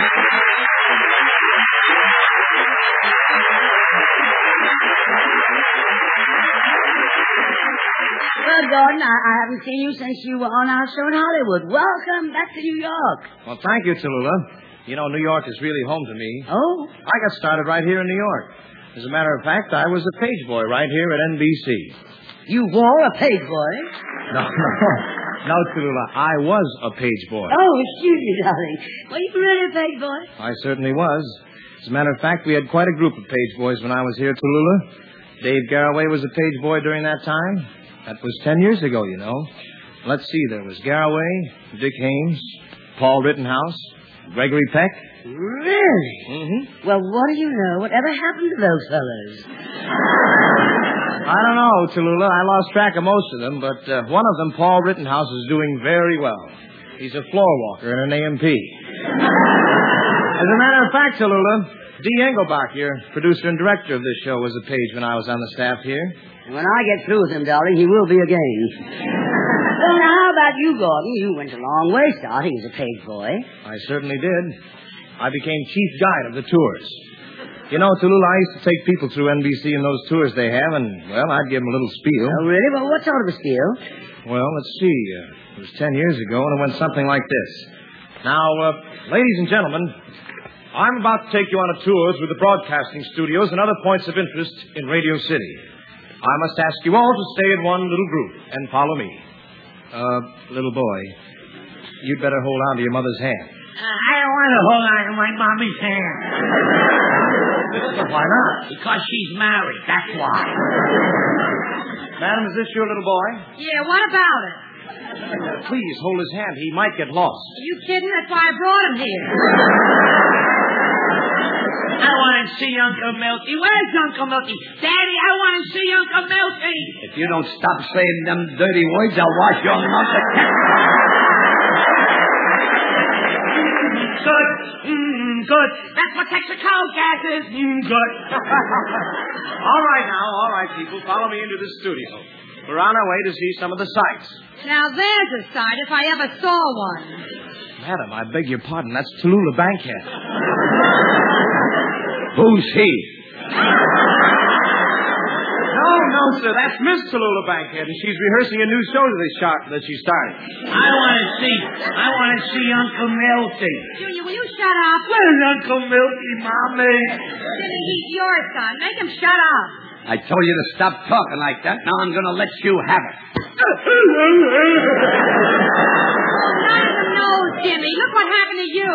Well, Gordon, I haven't seen you since you were on our show in Hollywood. Welcome back to New York. Well, thank you, Tallulah. You know, New York is really home to me. Oh? I got started right here in New York. As a matter of fact, I was a page boy right here at NBC. You were a page boy? No, Tallulah, I was a page boy. Oh, excuse me, darling. Were you really a page boy? I certainly was. As a matter of fact, we had quite a group of page boys when I was here, Tallulah. Dave Garraway was a page boy during that time. That was 10 years ago, you know. Let's see, there was Garraway, Dick Haynes, Paul Rittenhouse, Gregory Peck. Really? Mm-hmm. Well, what do you know? Whatever happened to those fellows? I don't know, Tallulah. I lost track of most of them, but one of them, Paul Rittenhouse, is doing very well. He's a floor walker in an AMP. As a matter of fact, Tallulah, Dee Engelbach, your producer and director of this show, was a page when I was on the staff here. And when I get through with him, darling, he will be again. Well, now, how about you, Gordon? You went a long way starting as a page boy. I certainly did. I became chief guide of the tours. You know, Tallulah, I used to take people through NBC in those tours they have, and, well, I'd give them a little spiel. Oh, really? Well, what sort of a spiel? Well, let's see. It was 10 years ago, and it went something like this. Now, ladies and gentlemen, I'm about to take you on a tour through the broadcasting studios and other points of interest in Radio City. I must ask you all to stay in one little group and follow me. Little boy, you'd better hold on to your mother's hand. I don't want to hold on to my mommy's hand. Why not? Because she's married, that's why. Madam, is this your little boy? Yeah, what about it? Please, hold his hand. He might get lost. Are you kidding? That's why I brought him here. I want to see Uncle Milty. Where's Uncle Milty? Daddy, I want to see Uncle Milty. If you don't stop saying them dirty words, I'll wash your mouth again. Good. Good. That's what Texaco gas is. Good. All right, people. Follow me into the studio. We're on our way to see some of the sights. Now, there's a sight if I ever saw one. Madam, I beg your pardon. That's Tallulah Bankhead. Who's he? No, sir. That's Miss Tallulah Bankhead, and she's rehearsing a new show that she started. I want to see Uncle Milty. Junior, will you shut up? Where's Uncle Milty, Mommy? Jimmy, he's your son. Make him shut up. I told you to stop talking like that. Now I'm going to let you have it. Not in the nose, Jimmy. Look what happened to you.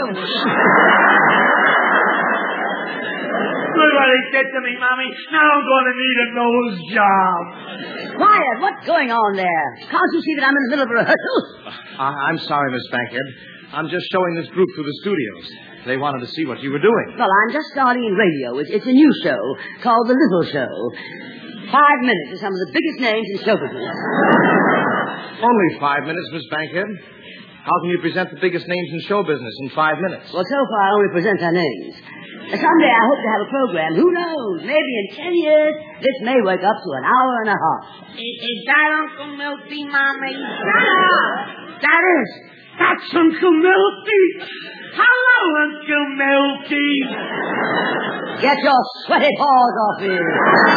Look what he did to me, Mommy. Now I'm going to need a nose job. Quiet! What's going on there? Can't you see that I'm in the middle of a rehearsal? I'm sorry, Miss Bankhead. I'm just showing this group through the studios. They wanted to see what you were doing. Well, I'm just starting in radio. It's a new show called The Little Show. 5 minutes of some of the biggest names in show business. Only 5 minutes, Miss Bankhead. How can you present the biggest names in show business in 5 minutes? Well, so far I only present their names. Someday I hope to have a program. Who knows? Maybe in 10 years, this may wake up to an hour and a half. Is that Uncle Milty, Mommy? Shut up. That's Uncle Milty. Hello, Uncle Milty. Get your sweaty paws off here.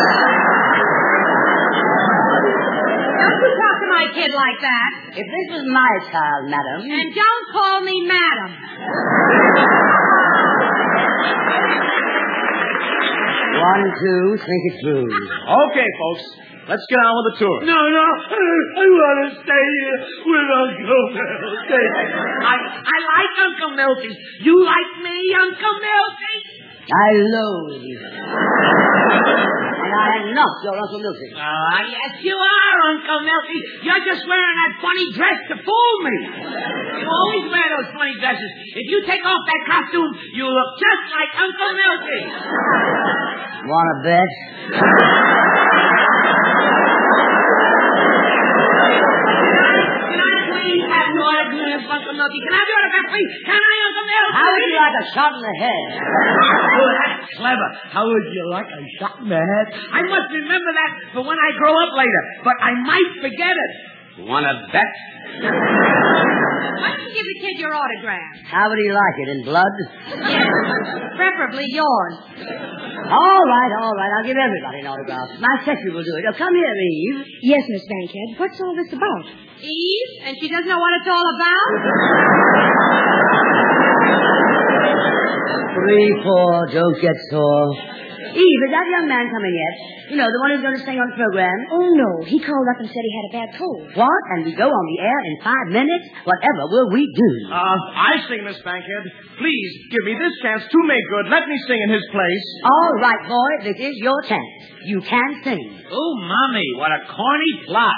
Don't you talk to my kid like that. If this was my child, madam. And don't call me madam. 1, 2, think it through. Okay, folks. Let's get on with the tour. No. I want to stay here with Uncle Milty. I like Uncle Milty. You like me, Uncle Milty? I loathe you. And I am not your Uncle Milty. Yes, you are, Uncle Milty. You're just wearing that funny dress to fool me. You always wear those funny dresses. If you take off that costume, you look just like Uncle Milty. Want to bet? Good night, please have your autograph, Uncle Milty. Can I have your autograph, please? Can I, Uncle Milty? How would you like a shot in the head? Oh, that's clever. How would you like a shot in the head? I must remember that for when I grow up later, but I might forget it. Want to bet? Why don't you give the kid your autograph? How would he like it, in blood? Preferably yours. All right. I'll give everybody an autograph. My secretary will do it. Oh, come here, Eve. Yes, Miss Bankhead. What's all this about? Eve? And she doesn't know what it's all about? 3, 4, don't get sore. Eve, is that young man coming yet? You know, the one who's going to sing on the program? Oh, no. He called up and said he had a bad cold. What? And we go on the air in 5 minutes? Whatever will we do? I sing, Miss Bankhead. Please give me this chance to make good. Let me sing in his place. All right, boy. This is your chance. You can sing. Oh, Mommy, what a corny plot.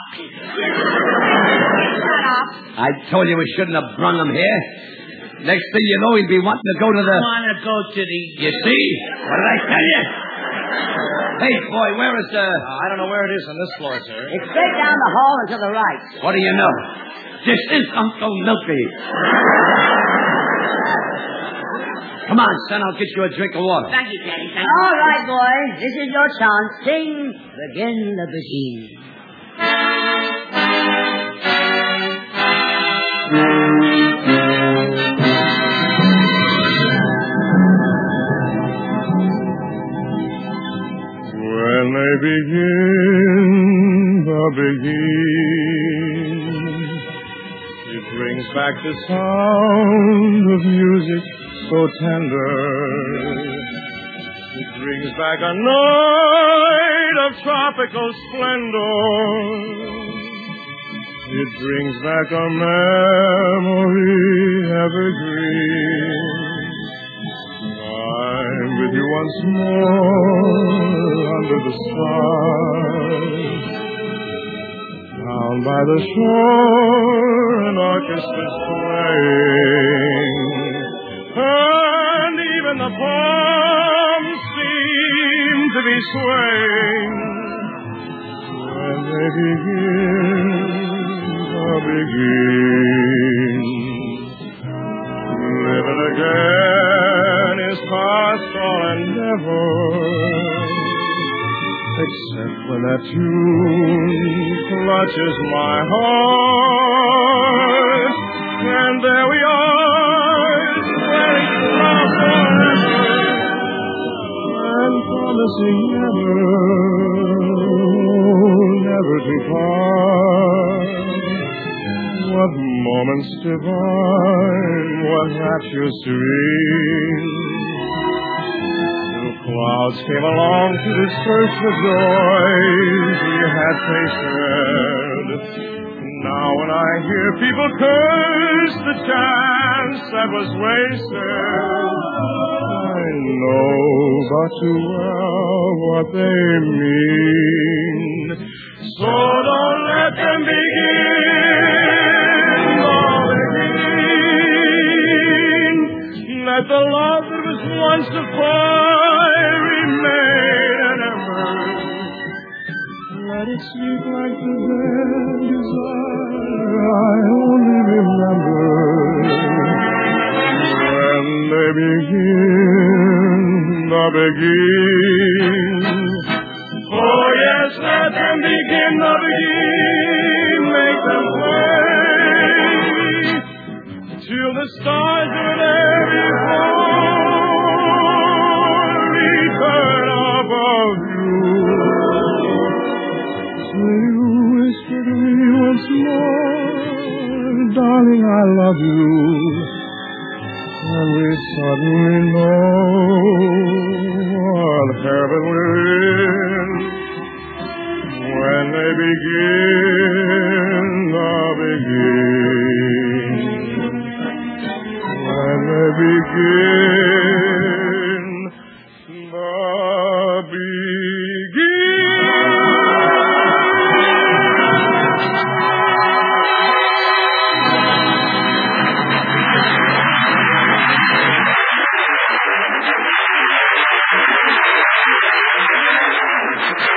Shut up. I told you we shouldn't have brung him here. Next thing you know, he'd be wanting to go to the... Want to go to the... You see? What did I tell you? Hey, boy, where is the... I don't know where it is on this floor, sir. It's straight down the hall and to the right. What do you know? This is Uncle Milty. Come on, son, I'll get you a drink of water. Thank you, Daddy. Thank you. All right, boy. This is your chance. Sing Begin the Machine. When they begin the begin, it brings back the sound of music so tender. It brings back a night of tropical splendor. It brings back a memory evergreen. I'm with you once more under the stars. Down by the shore, an orchestra's playing, and even the palms seem to be swaying. When they begin to begin, living again is past all endeavor, except when that tune clutches my heart, and there we are, swearing love forever, and promising never to part. What moments divine, what rapture serene. Clouds came along to disperse the joys we had tasted. Now when I hear people curse the chance that was wasted, I know but too well what they mean. So don't let them begin. Let the love that was once a fire remain and ever. Let it sleep like the dead desire I only remember. When they begin the begin. Oh yes, let them begin the begin. Make them play till the stars are there before return above you. Will you whisper to me once more, darling, I love you? And we suddenly know what heaven will when they begin the begin. When they begin the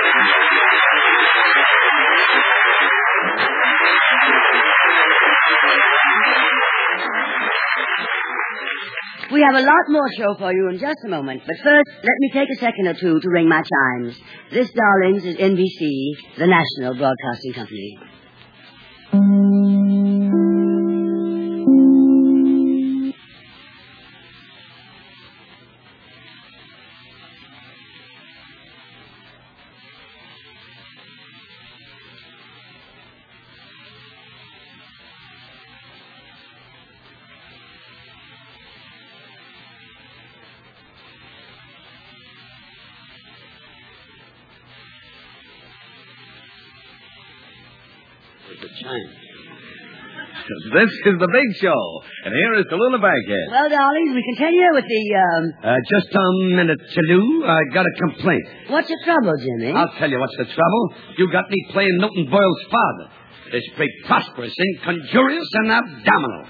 begin. have a lot more show for you in just a moment. But first, let me take a second or two to ring my chimes. This, darlings, is NBC, the National Broadcasting Company. This is the big show, and here is Tallulah Bankhead. Well, darlings, we continue with the, Just a minute, Chalou. I got a complaint. What's the trouble, Jimmy? I'll tell you what's the trouble. You got me playing Milton Boyle's father. It's preposterous, inconjurious, and abdominal.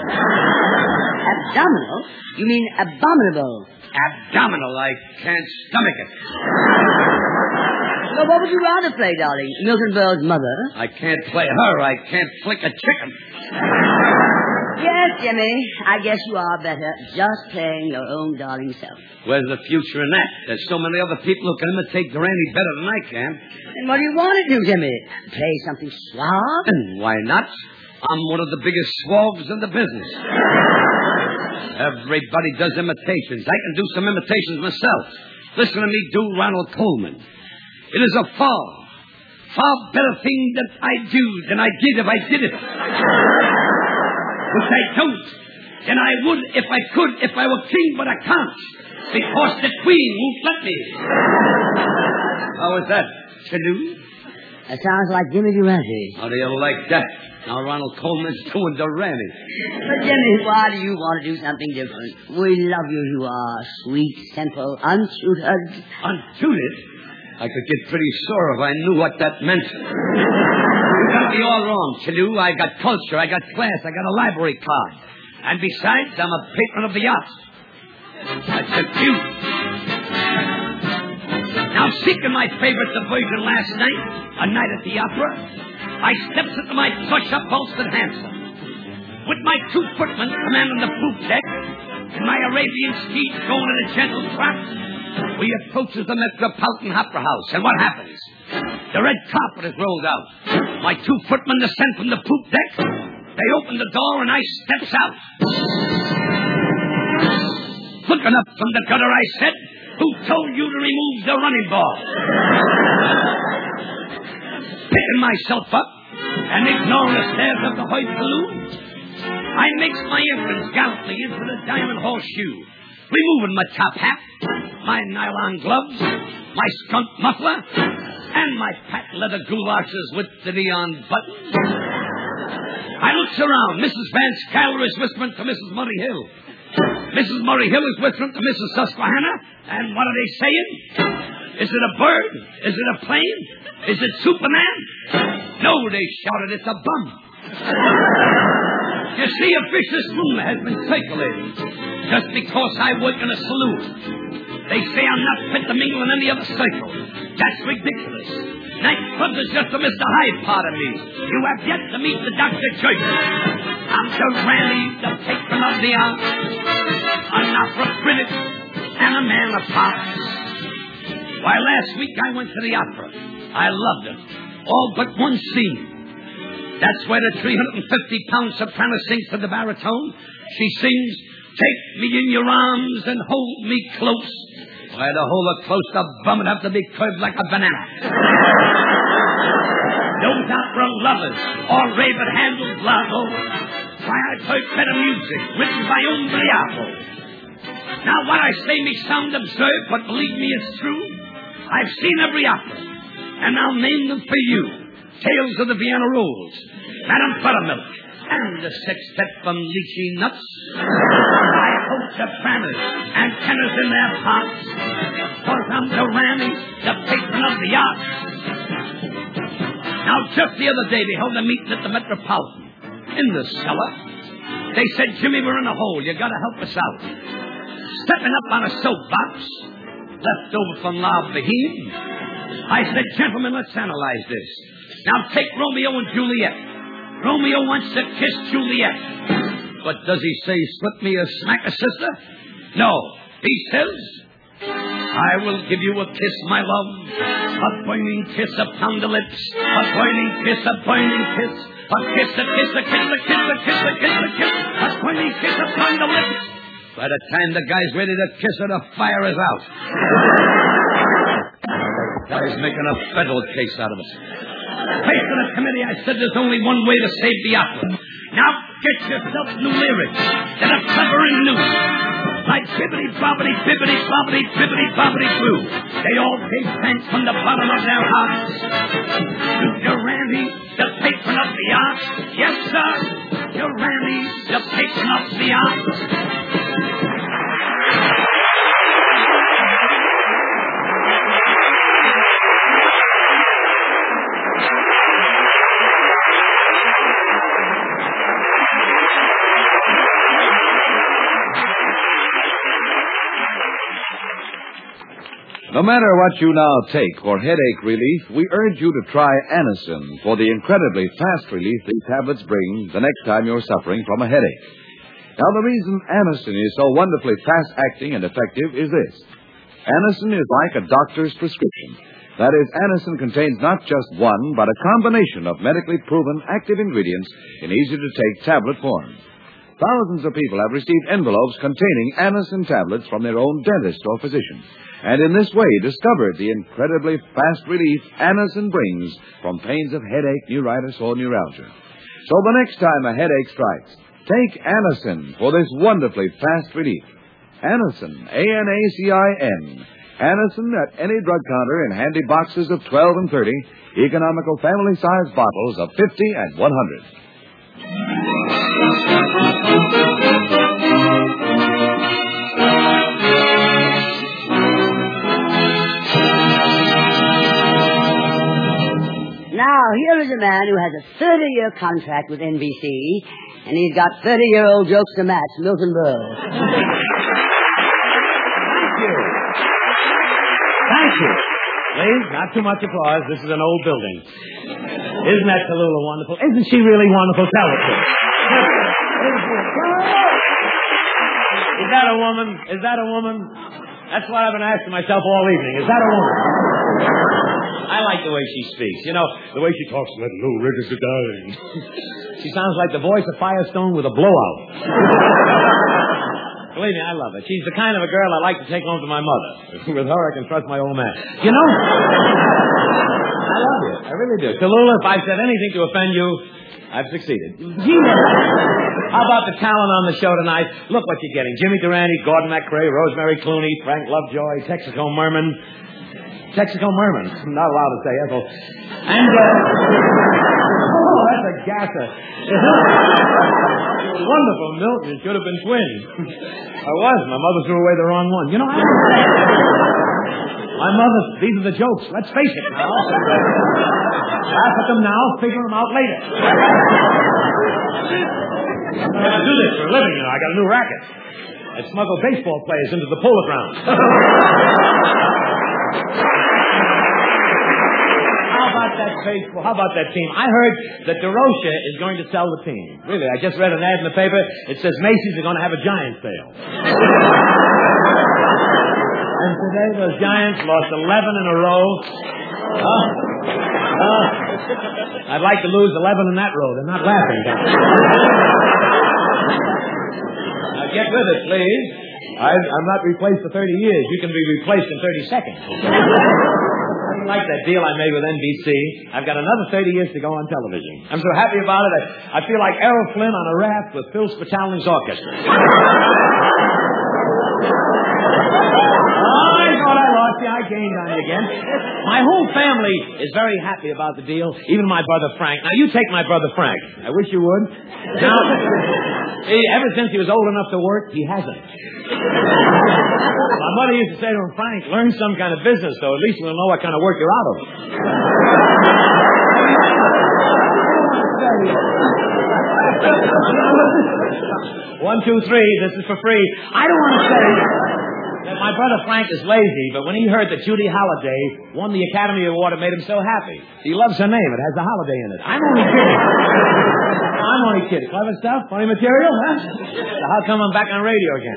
Abdominal? You mean abominable? Abdominal. I can't stomach it. Well, what would you rather play, darling? Milton Berle's mother? I can't play her. I can't flick a chicken. Yes, Jimmy. I guess you are better just playing your own darling self. Where's the future in that? There's so many other people who can imitate Granny better than I can. And what do you want to do, Jimmy? Play something suave? And why not? I'm one of the biggest suaves in the business. Everybody does imitations. I can do some imitations myself. Listen to me do Ronald Coleman. It is a far better thing that I do than I did if I did it. Which I don't. And I would if I could, if I were king, but I can't. Because the queen won't let me. How is that, Chalou? That sounds like Jimmy Durante. How do you like that? Now Ronald Coleman's doing Durante. But, Jimmy, why do you want to do something different? We love you, you are sweet, simple, untutored. Untutored? I could get pretty sore if I knew what that meant. You got me all wrong, Chalou. I got culture, I got class, I got a library card. And besides, I'm a patron of the yacht. That's a few. Now, seeking my favorite diversion last night, a night at the opera, I steps into my plush-upholstered hansom. With my 2 footmen commanding the poop deck, and my Arabian steed going at a gentle trot, we approaches the Metropolitan Opera House, and what happens? The red carpet is rolled out. My 2 footmen descend from the poop deck. They open the door, and I steps out. Looking up from the gutter, I said, "Who told you to remove the running board?" Picking myself up, and ignoring the stares of the hoi pollou, I makes my entrance gallantly into the Diamond Horseshoe, removing my top hat, my nylon gloves, my skunk muffler, and my patent leather goulashes with the neon buttons. I looks around. Mrs. Van Skyler is whispering to Mrs. Murray Hill. Mrs. Murray Hill is whispering to Mrs. Susquehanna. And what are they saying? Is it a bird? Is it a plane? Is it Superman? No, they shouted, it's a bum. You see, a vicious rumor has been circulating just because I work in a saloon. They say I'm not fit to mingle in any other circle. That's ridiculous. Nightclubs is just a Mr. Hyde part of me. You have yet to meet the Dr. Jekyll. I'm Durante, the patron of the arts, an opera critic, and a man of parts. Why, last week I went to the opera. I loved it. All but one scene. That's where the 350-pound soprano sings to the baritone. She sings, "Take me in your arms and hold me close." Why, to hold her close, the bum would have to be curved like a banana. Those opera lovers, or Raven-handled Blago. Why, I've heard better music, written by Umbriaco. Now, what I say may sound absurd, but believe me, it's true. I've seen every opera, and I'll name them for you. Tales of the Vienna Rolls, Madame Buttermilk, and the sextet from Lychee Nuts. I hope sopranos and tenors in their parts, cause I'm Durante, the patron of the arts. Now, just the other day, they held a meeting at the Metropolitan. In the cellar. They said, "Jimmy, we're in a hole. You gotta help us out." Stepping up on a soapbox, left over from La Boheme, I said, "Gentlemen, let's analyze this. Now take Romeo and Juliet. Romeo wants to kiss Juliet. But does he say, 'Split me or smack a sister'? No. He says, I will give you a kiss, my love. A burning kiss upon the lips. A burning kiss, a burning kiss. A kiss, a kiss, a kiss, a kiss, a kiss, a kiss, a kiss. A burning kiss upon the lips. By the time the guy's ready to kiss her, the fire is out. The guy's making a federal case out of us. Face to the committee, I said there's only one way to save the opera. Now get yourself new lyrics that are clever and new. Like bibbity-bobbity, bibbity-bobbity, bibbity-bobbity-boo. They all gave thanks from the bottom of their hearts to Durante, the patron of the arts. Yes, sir, Durante, the patron of the arts. No matter what you now take for headache relief, we urge you to try Anacin for the incredibly fast relief these tablets bring the next time you're suffering from a headache. Now, the reason Anacin is so wonderfully fast-acting and effective is this. Anacin is like a doctor's prescription. That is, Anacin contains not just one, but a combination of medically proven active ingredients in easy-to-take tablet form. Thousands of people have received envelopes containing Anacin tablets from their own dentist or physician, and in this way discovered the incredibly fast relief Anacin brings from pains of headache, neuritis, or neuralgia. So the next time a headache strikes, take Anacin for this wonderfully fast relief. Anacin, A-N-A-C-I-N. Anacin at any drug counter in handy boxes of 12 and 30, economical family-sized bottles of 50 and 100. Now, here is a man who has a 30-year contract with NBC, and he's got 30-year-old jokes to match, Milton Berle. Thank you. Please, not too much applause. This is an old building. Isn't that Tallulah wonderful? Isn't she really wonderful? Tell it to her. Is that a woman? Is that a woman? That's what I've been asking myself all evening. Is that a woman? I like the way she speaks. You know, the way she talks like no riggers are dying. She sounds like the voice of Firestone with a blowout. Believe me, I love her. She's the kind of a girl I like to take home to my mother. With her, I can trust my old man. You know, I love you. I really do. Tallulah, if I've said anything to offend you, I've succeeded. Gee, how about the talent on the show tonight? Look what you're getting. Jimmy Durante, Gordon MacRae, Rosemary Clooney, Frank Lovejoy, Texaco Merman. Texaco Merman. I'm not allowed to say Ethel. And, oh, that's a gasser. Wonderful, Milton. It should have been twins. I was. My mother threw away the wrong one. You know, my mother, these are the jokes. Let's face it now. Laugh at them now, figure them out later. I have to do this for a living, you know. I got a new racket. I smuggle baseball players into the polo grounds. How about that team? I heard that DeRocha is going to sell the team. Really, I just read an ad in the paper. It says Macy's are going to have a Giant sale. And today those Giants lost 11 in a row. I'd like to lose 11 in that row. They're not laughing. Now get with it, please. I'm not replaced for 30 years. You can be replaced in 30 seconds. I like that deal I made with NBC. I've got another 30 years to go on television. I'm so happy about it. I feel like Errol Flynn on a raft with Phil Spitalin's orchestra. I thought I lost you. I gained on you again. My whole family is very happy about the deal, even my brother Frank. Now, you take my brother Frank. I wish you would. Now, see, ever since he was old enough to work, he hasn't. My mother used to say to him, Frank, learn some kind of business, so at least we'll know what kind of work you're out of. 1, 2, 3, this is for free. I don't want to say that my my brother Frank is lazy, but when he heard that Judy Holliday won the Academy Award, it made him so happy. He loves her name. It has a holiday in it. I'm only kidding. Clever stuff? Funny material, huh? So how come I'm back on radio again?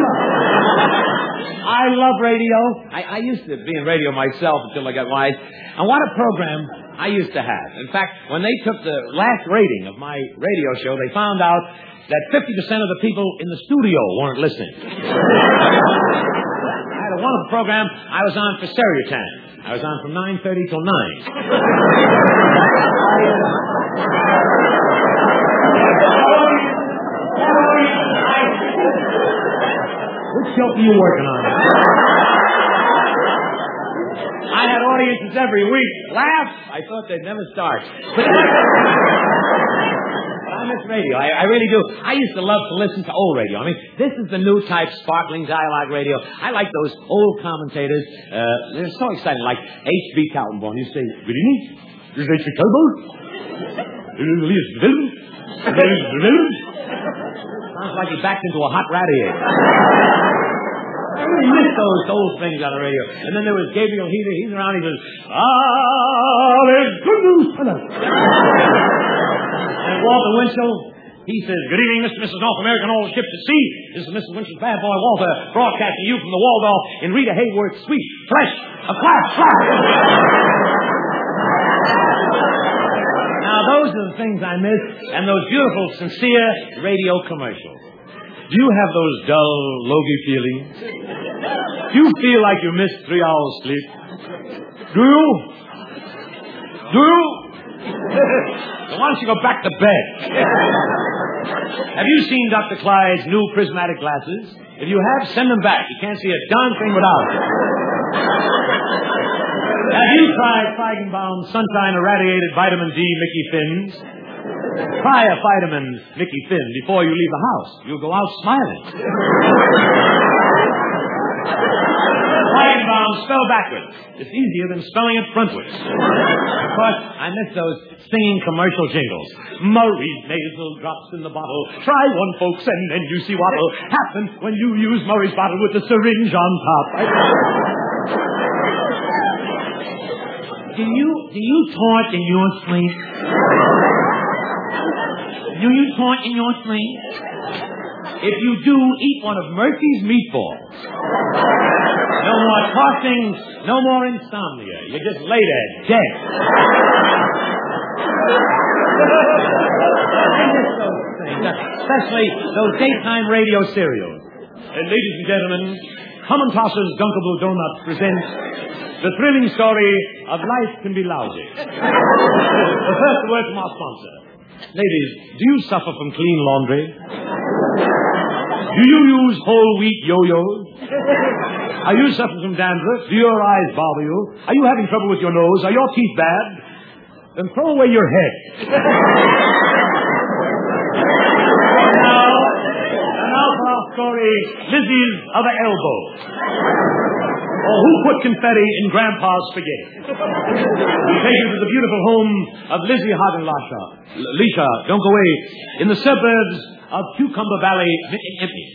I love radio. I used to be in radio myself until I got wise. And what a program I used to have. In fact, when they took the last rating of my radio show, they found out that 50% of the people in the studio weren't listening. I had a wonderful program I was on for Stereotan. I was on from 9:30 till 9. Which show are you working on? I had audiences every week. Laugh? I thought they'd never start. I miss radio. I really do. I used to love to listen to old radio. I mean, this is the new type sparkling dialogue radio. I like those old commentators. They're so exciting. Like H.B. Kaltenborn. You say, good evening. This is H.B. Kaltenborn. Sounds like he backed into a hot radiator. I really miss those old things on the radio. And then there was Gabriel Heater. He's around. He goes, there's good news, fella. And Walter Winchell, he says, good evening, Mr. and Mrs. North American, all ships at sea. This is Mrs. Winchell's bad boy, Walter, broadcasting you from the Waldorf in Rita Hayworth's sweet flesh of class. Now, those are the things I miss, and those beautiful, sincere radio commercials. Do you have those dull, logy feelings? Do you feel like you missed 3 hours sleep? Do you? So why don't you go back to bed? Have you seen Dr. Clyde's new prismatic glasses? If you have, send them back. You can't see a darn thing without them. Have you tried Feigenbaum's sunshine irradiated vitamin D Mickey Fins? Try a vitamin Mickey Fin before you leave the house. You'll go out smiling. Feigenbaum spell backwards. It's easier than spelling it frontwards. Of course, I miss those singing commercial jingles. Murray's nasal drops in the bottle. Try one, folks, and then you see what'll happen when you use Murray's bottle with the syringe on top. Do you taunt in your sleep? Do you taunt in your sleep? If you do, eat one of Murphy's meatballs. No more tossing, no more insomnia. You just lay there, dead. Especially those daytime radio serials. Ladies and gentlemen, Common Tossers Dunkable Donuts presents the thrilling story of Life Can Be Lousy. But first, a word from our sponsor. Ladies, do you suffer from clean laundry? Do you use whole wheat yo-yos? Are you suffering from dandruff? Do your eyes bother you? Are you having trouble with your nose? Are your teeth bad? Then throw away your head. And now for our story, Lizzie's Other Elbow. Or who put confetti in Grandpa's spaghetti? We take you to the beautiful home of Lizzie Hagenlasha. Lisha, don't go away. In the suburbs of Cucumber Valley, Mississippi.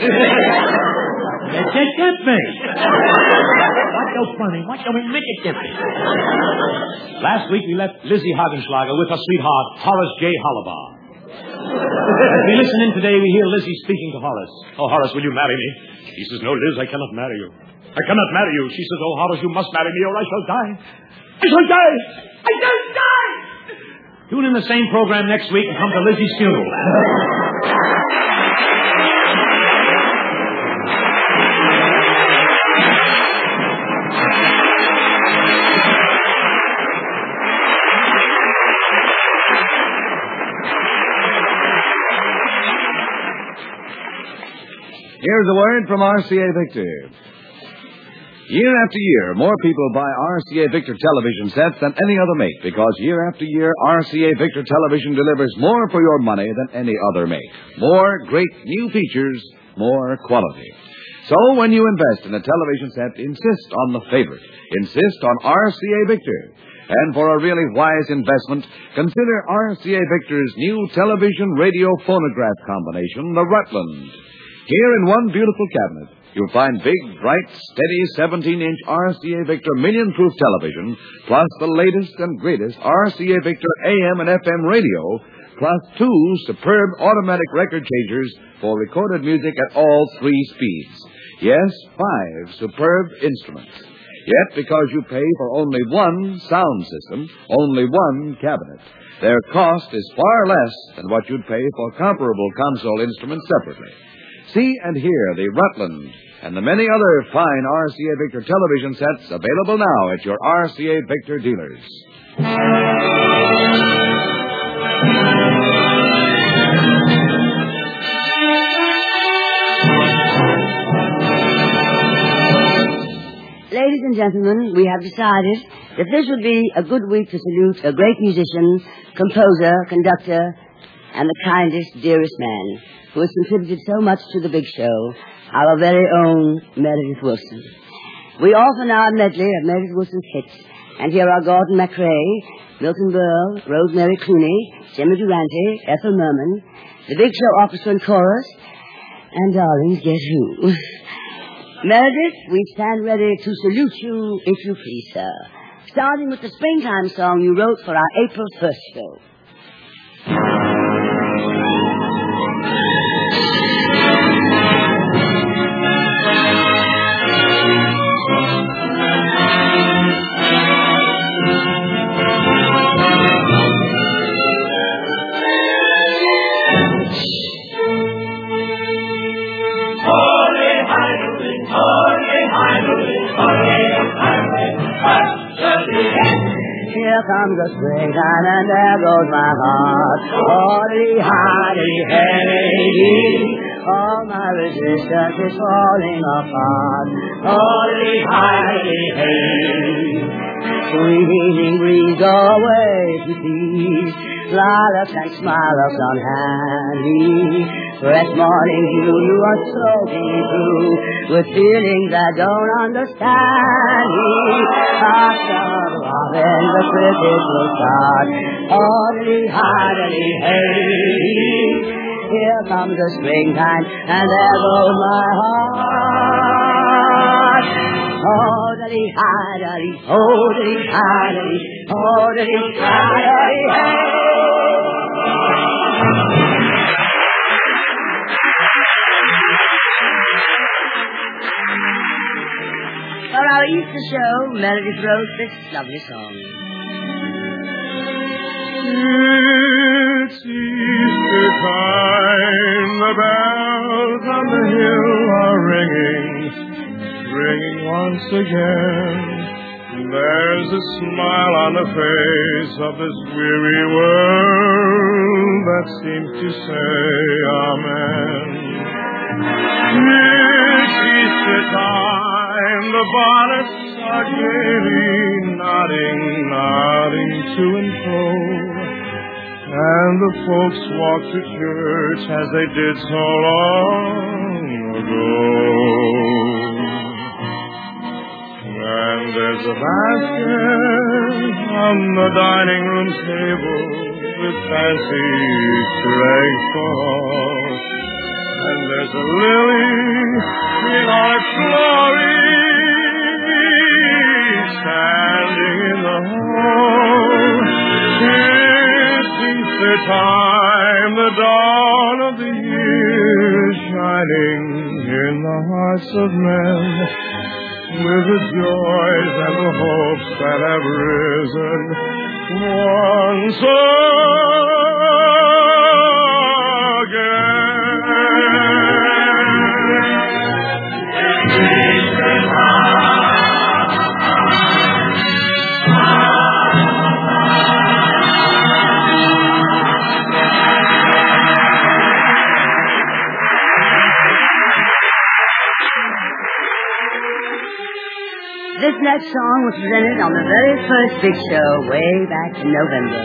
Mississippi. What's so funny? What's so Mississippi? Last week we left Lizzie Hagenschlager with her sweetheart, Horace J. Hollabaugh. As we listen in today, we hear Lizzie speaking to Horace. Oh, Horace, will you marry me? He says, no, Liz, I cannot marry you. I cannot marry you. She says, oh, Horace, you must marry me or I shall die. I shall die. I shall die. Tune in the same program next week and come to Lizzie's funeral. Here's a word from RCA Victor. Year after year, more people buy RCA Victor television sets than any other make because year after year, RCA Victor television delivers more for your money than any other make. More great new features, more quality. So when you invest in a television set, insist on the favorite. Insist on RCA Victor. And for a really wise investment, consider RCA Victor's new television radio phonograph combination, the Rutland. Here in one beautiful cabinet, You'll find big, bright, steady 17-inch RCA Victor million-proof television, plus the latest and greatest RCA Victor AM and FM radio, plus 2 superb automatic record changers for recorded music at all 3 speeds. Yes, 5 superb instruments. Yet, because you pay for only one sound system, only one cabinet, their cost is far less than what you'd pay for comparable console instruments separately. See and hear the Rutland and the many other fine RCA Victor television sets available now at your RCA Victor dealers. Ladies and gentlemen, we have decided that this would be a good week to salute a great musician, composer, conductor, and the kindest, dearest man who has contributed so much to the big show, our very own Meredith Wilson. We offer now a medley of Meredith Wilson's hits, and here are Gordon MacRae, Milton Berle, Rosemary Clooney, Jimmy Durante, Ethel Merman, the Big Show Orchestra and Chorus, and darlings, guess who? Meredith, we stand ready to salute you, if you please, sir. Starting with the springtime song you wrote for our April 1st show. Here comes the springtime and there goes my heart. Holly-hoddy-hey, all my resistance is falling apart. Holly-hoddy-hey, sweet evening breeze, go away to peace. Lilacs and smiles on handy. Fresh morning dew, you are soaking through with feelings I don't understand. After robin, the cricket will start. Hoddy-hoddy-hey, here comes the springtime, and there goes my heart. Hoddy-hoddy, hoddy-hoddy, hoddy-hoddy-hey. For our Easter show, Meredith wrote this lovely song. It's Easter time, the bells on the hill are ringing once again. There's a smile on the face of this weary world that seems to say amen. It's Easter time, the bonnets are gaily nodding to and fro, and the folks walk to church as they did so long ago. And there's a basket on the dining room table with fancy legs for all. And there's a lily in all its glory standing in the hall. It's Easter time, the dawn of the year shining in the hearts of men, with the joys and the hopes that have risen once again. This next song was presented on the very first Big Show way back in November.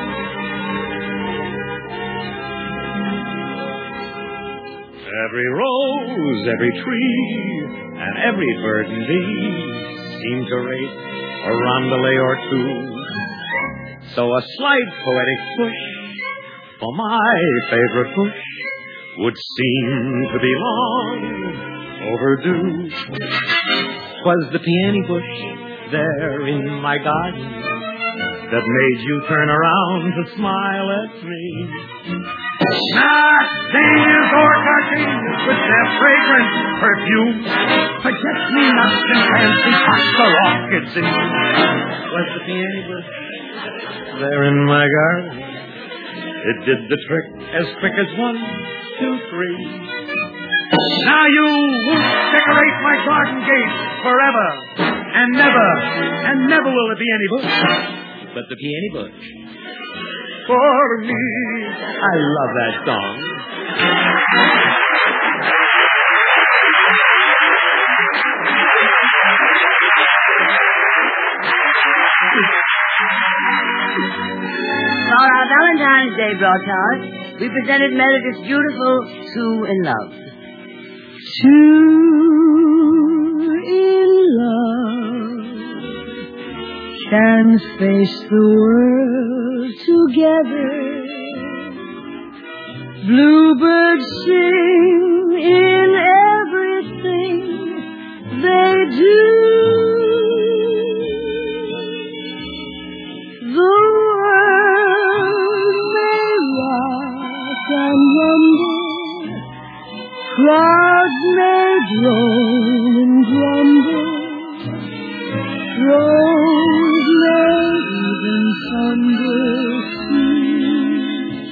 Every rose, every tree, and every bird and bee seem to rate a roundelay or two. So a slight poetic push for my favorite bush would seem to belong overdue. 'Twas the peony bush there in my garden that made you turn around to smile at me. Narcissus or gardenias with their fragrant perfume, forget-me-nots and fancy Costa rockets in you. 'Twas the peony bush there in my garden. It did the trick as quick as 1, 2, 3. Now you won't decorate my garden gate forever, and never will there be any bush but the peony bush for me. I love that song. For our Valentine's Day broadcast, we presented Meredith's beautiful Two in Love. Two in love can face the world together. Bluebirds sing in everything they do. The world may rock and rumble, clouds may groan and grumble, crows may even thunder sweet.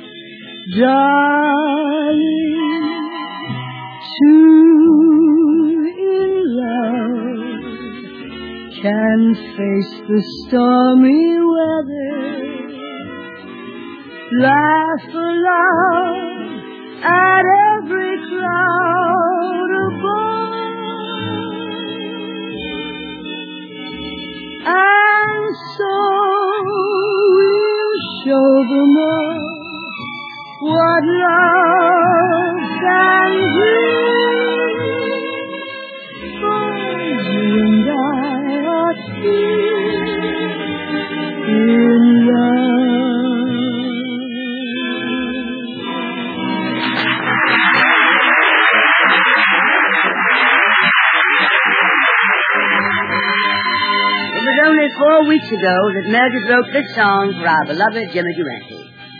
Darling, two in love can face the stormy weather, laugh aloud at every cloud above, and so we'll show them all what love can do. For you and I are two in love. It was only 4 weeks ago that Meredith wrote this song for our beloved Jimmy Durante.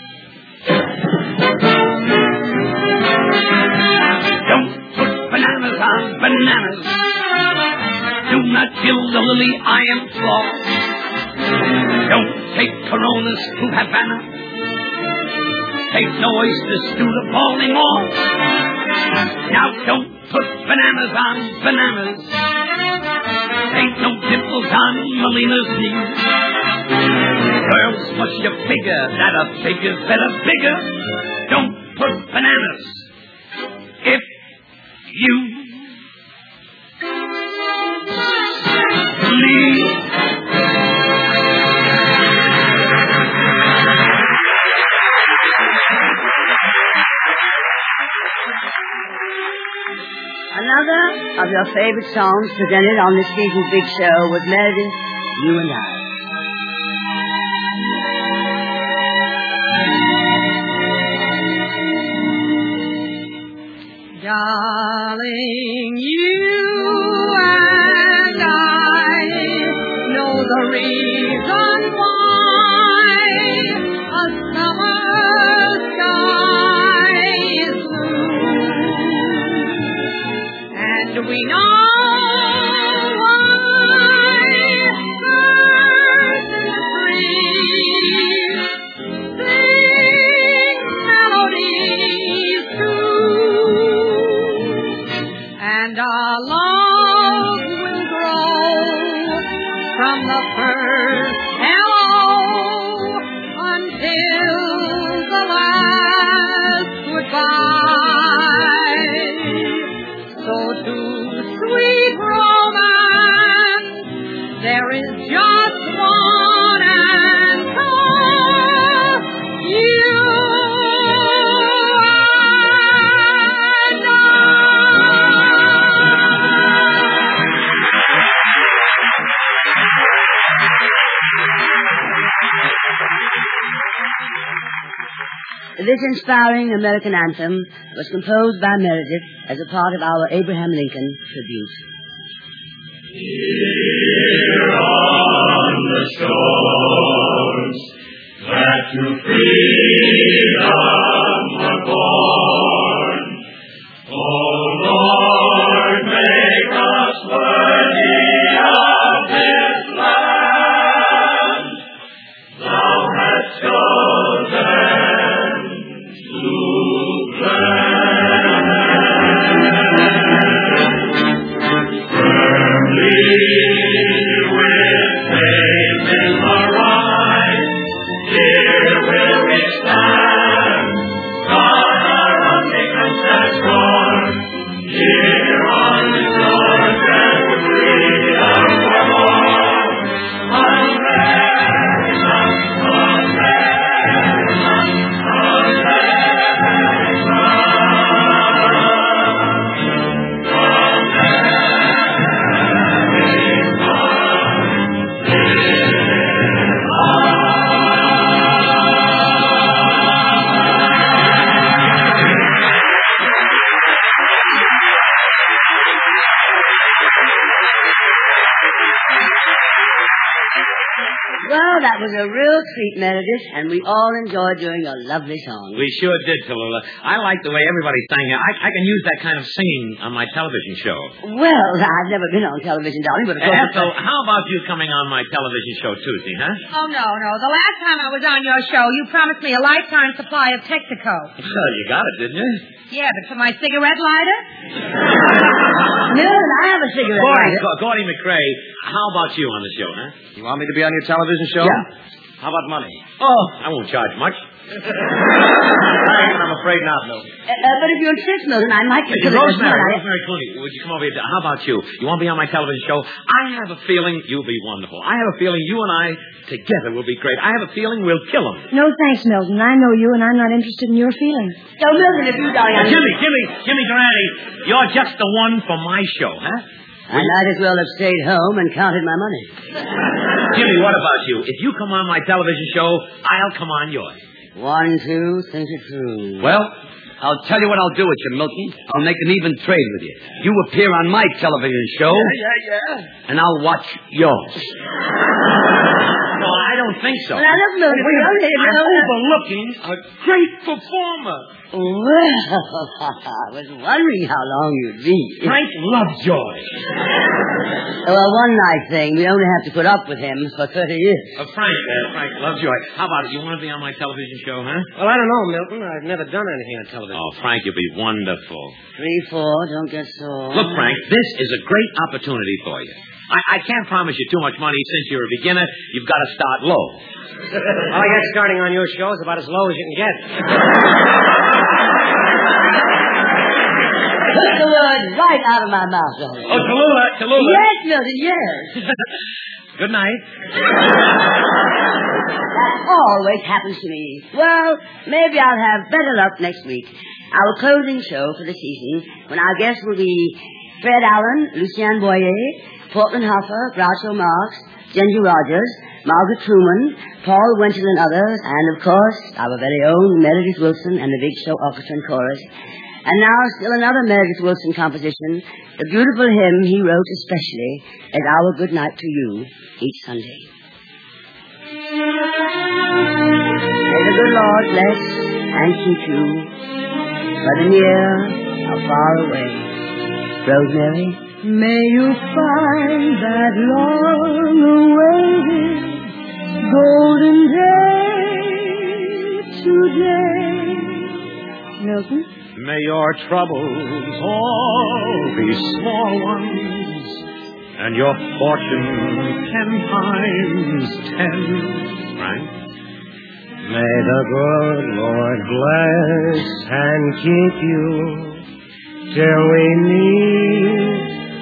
Don't put bananas on bananas. Do not kill the lily I am for. Don't take Coronas to Havana. Take no oysters to the Baltimore. Now don't put bananas on bananas. Take no dimples on Melina's knees. Girls, must you figure that a pig is better bigger? Don't put bananas. If you please. Another of your favorite songs presented on this season's big show was Meredith, You and I. Darling, you and I know the reason why a summer sky is blue. And we know why birds and trees sing melodies too. And our love will grow from the first hello until the last goodbye. So to sweet romance, there is just one answer. You and I. This inspiring American anthem was composed by Meredith as a part of our Abraham Lincoln tribute. Here on the shores that to freedom were born, oh Lord, make us worthy of this land Thou hast chosen to bless. Firmly with faith in the right, here will we stand, God our omniscience and strong. Here on His shores and freedom for all. America, Well, that was a real treat, Meredith, and we all enjoyed doing a lovely song. We sure did, Tallulah. I like the way everybody sang it. I can use that kind of singing on my television show. Well, I've never been on television, darling, but of course... Ethel, how about you coming on my television show Tuesday, huh? Oh, no. The last time I was on your show, you promised me a lifetime supply of Texaco. Well, you got it, didn't you? Yeah, but for my cigarette lighter? No, I have a cigarette lighter. Gordy McRae, how about you on the show, huh? You want me to be on your television show? Yeah. How about money? Oh, I won't charge much. I'm afraid not, Milton. But if you insist, Milton, I might consider... Rosemary Clooney, would you come over here? How about you? You want to be on my television show? I have a feeling you'll be wonderful. I have a feeling you and I together will be great. I have a feeling we'll kill them. No, thanks, Milton. I know you, and I'm not interested in your feelings. So, Milton, if you, darling... Jimmy Durante, you're just the one for my show, huh? I might as well have stayed home and counted my money. Jimmy, what about you? If you come on my television show, I'll come on yours. 1, 2, think it through. Well, I'll tell you what I'll do with you, Milton. I'll make an even trade with you. You appear on my television show. Yeah. And I'll watch yours. No, I don't think so. Well, now, look, Milton, I'm overlooking a great performer. Well, I was wondering how long you'd be. Frank Lovejoy. Well, one night thing. We only have to put up with him for 30 years. Frank Lovejoy. How about it? You want to be on my television show, huh? Well, I don't know, Milton. I've never done anything on television. Oh, Frank, you'll be wonderful. 3, 4, don't get sore. Look, Frank, this is a great opportunity for you. I can't promise you too much money since you're a beginner. You've got to start low. Well, I guess starting on your show is about as low as you can get. Took the words right out of my mouth. Oh, Tallulah. Yes, Milton, yes. Good night. That always happens to me. Well, maybe I'll have better luck next week. Our closing show for the season, when our guests will be Fred Allen, Lucien Boyer, Portland Hoffer, Groucho Marx, Ginger Rogers, Margaret Truman, Paul Winchell and others, and, of course, our very own Meredith Wilson and the Big Show Orchestra and Chorus. And now still another Meredith Wilson composition, the beautiful hymn he wrote especially as our good night to you each Sunday. May the good Lord bless and keep you, whether near or far away. Rosemary? May you find that long-awaited golden day today. Milton? May your troubles all be small ones, and your fortune 10 times 10. Right? May the good Lord bless and keep you till we meet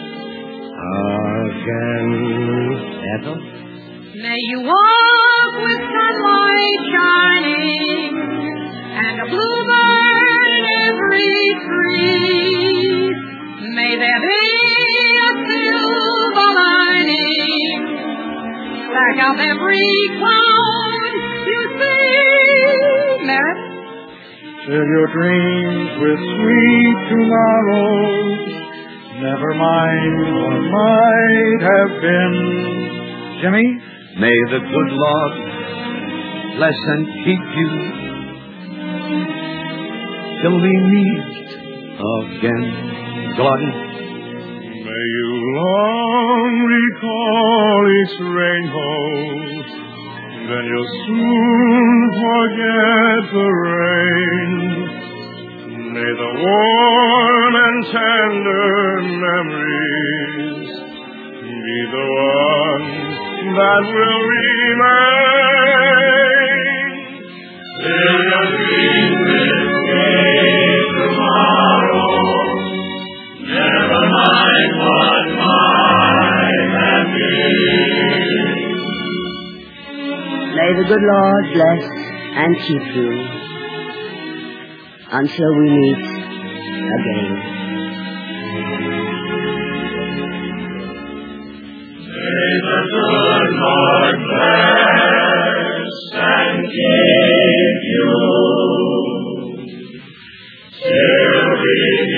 again. Ethel? May you walk with sunlight shining and a bluebird in every tree. May there be a silver lining back of every cloud you see. Merritt? Fill your dreams with sweet tomorrows. Never mind what might have been. Jimmy? May the good Lord bless and keep you till we meet again. Gordon. May you long recall each rainbow, then you'll soon forget the rain. May the warm and tender memories be the ones that will remain. Fill your dreams with gay tomorrow. Never mind what might have been. May the good Lord bless and keep you until we meet again. May the good Lord bless and keep you till we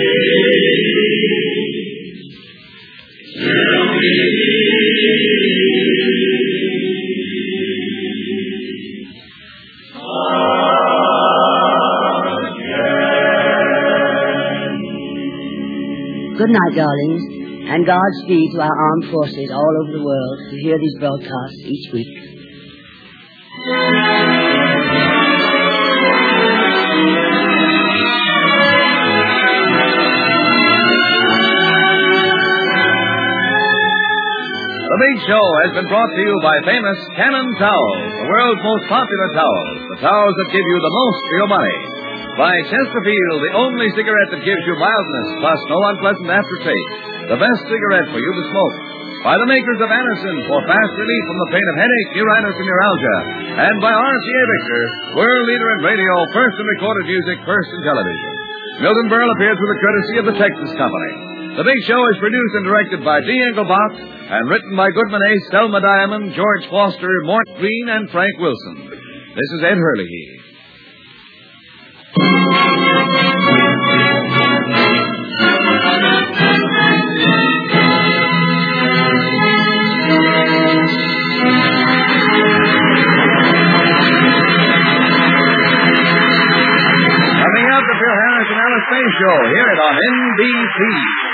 meet. Till we Good night, darlings, and Godspeed to our armed forces all over the world who hear these broadcasts each week. The Big Show has been brought to you by famous Cannon Towels, the world's most popular towels, the towels that give you the most for your money. By Chesterfield, the only cigarette that gives you mildness plus no unpleasant aftertaste. The best cigarette for you to smoke. By the makers of Anacin for fast relief from the pain of headache, neuritis, and neuralgia. And by RCA Victor, world leader in radio, first in recorded music, first in television. Milton Berle appears with the courtesy of the Texas Company. The Big Show is produced and directed by D. Engelbach and written by Goodman Ace, Selma Diamond, George Foster, Mort Green, and Frank Wilson. This is Ed Hurley. Coming up, the Phil Harris and Alice Faye Show. Hear it on NBC.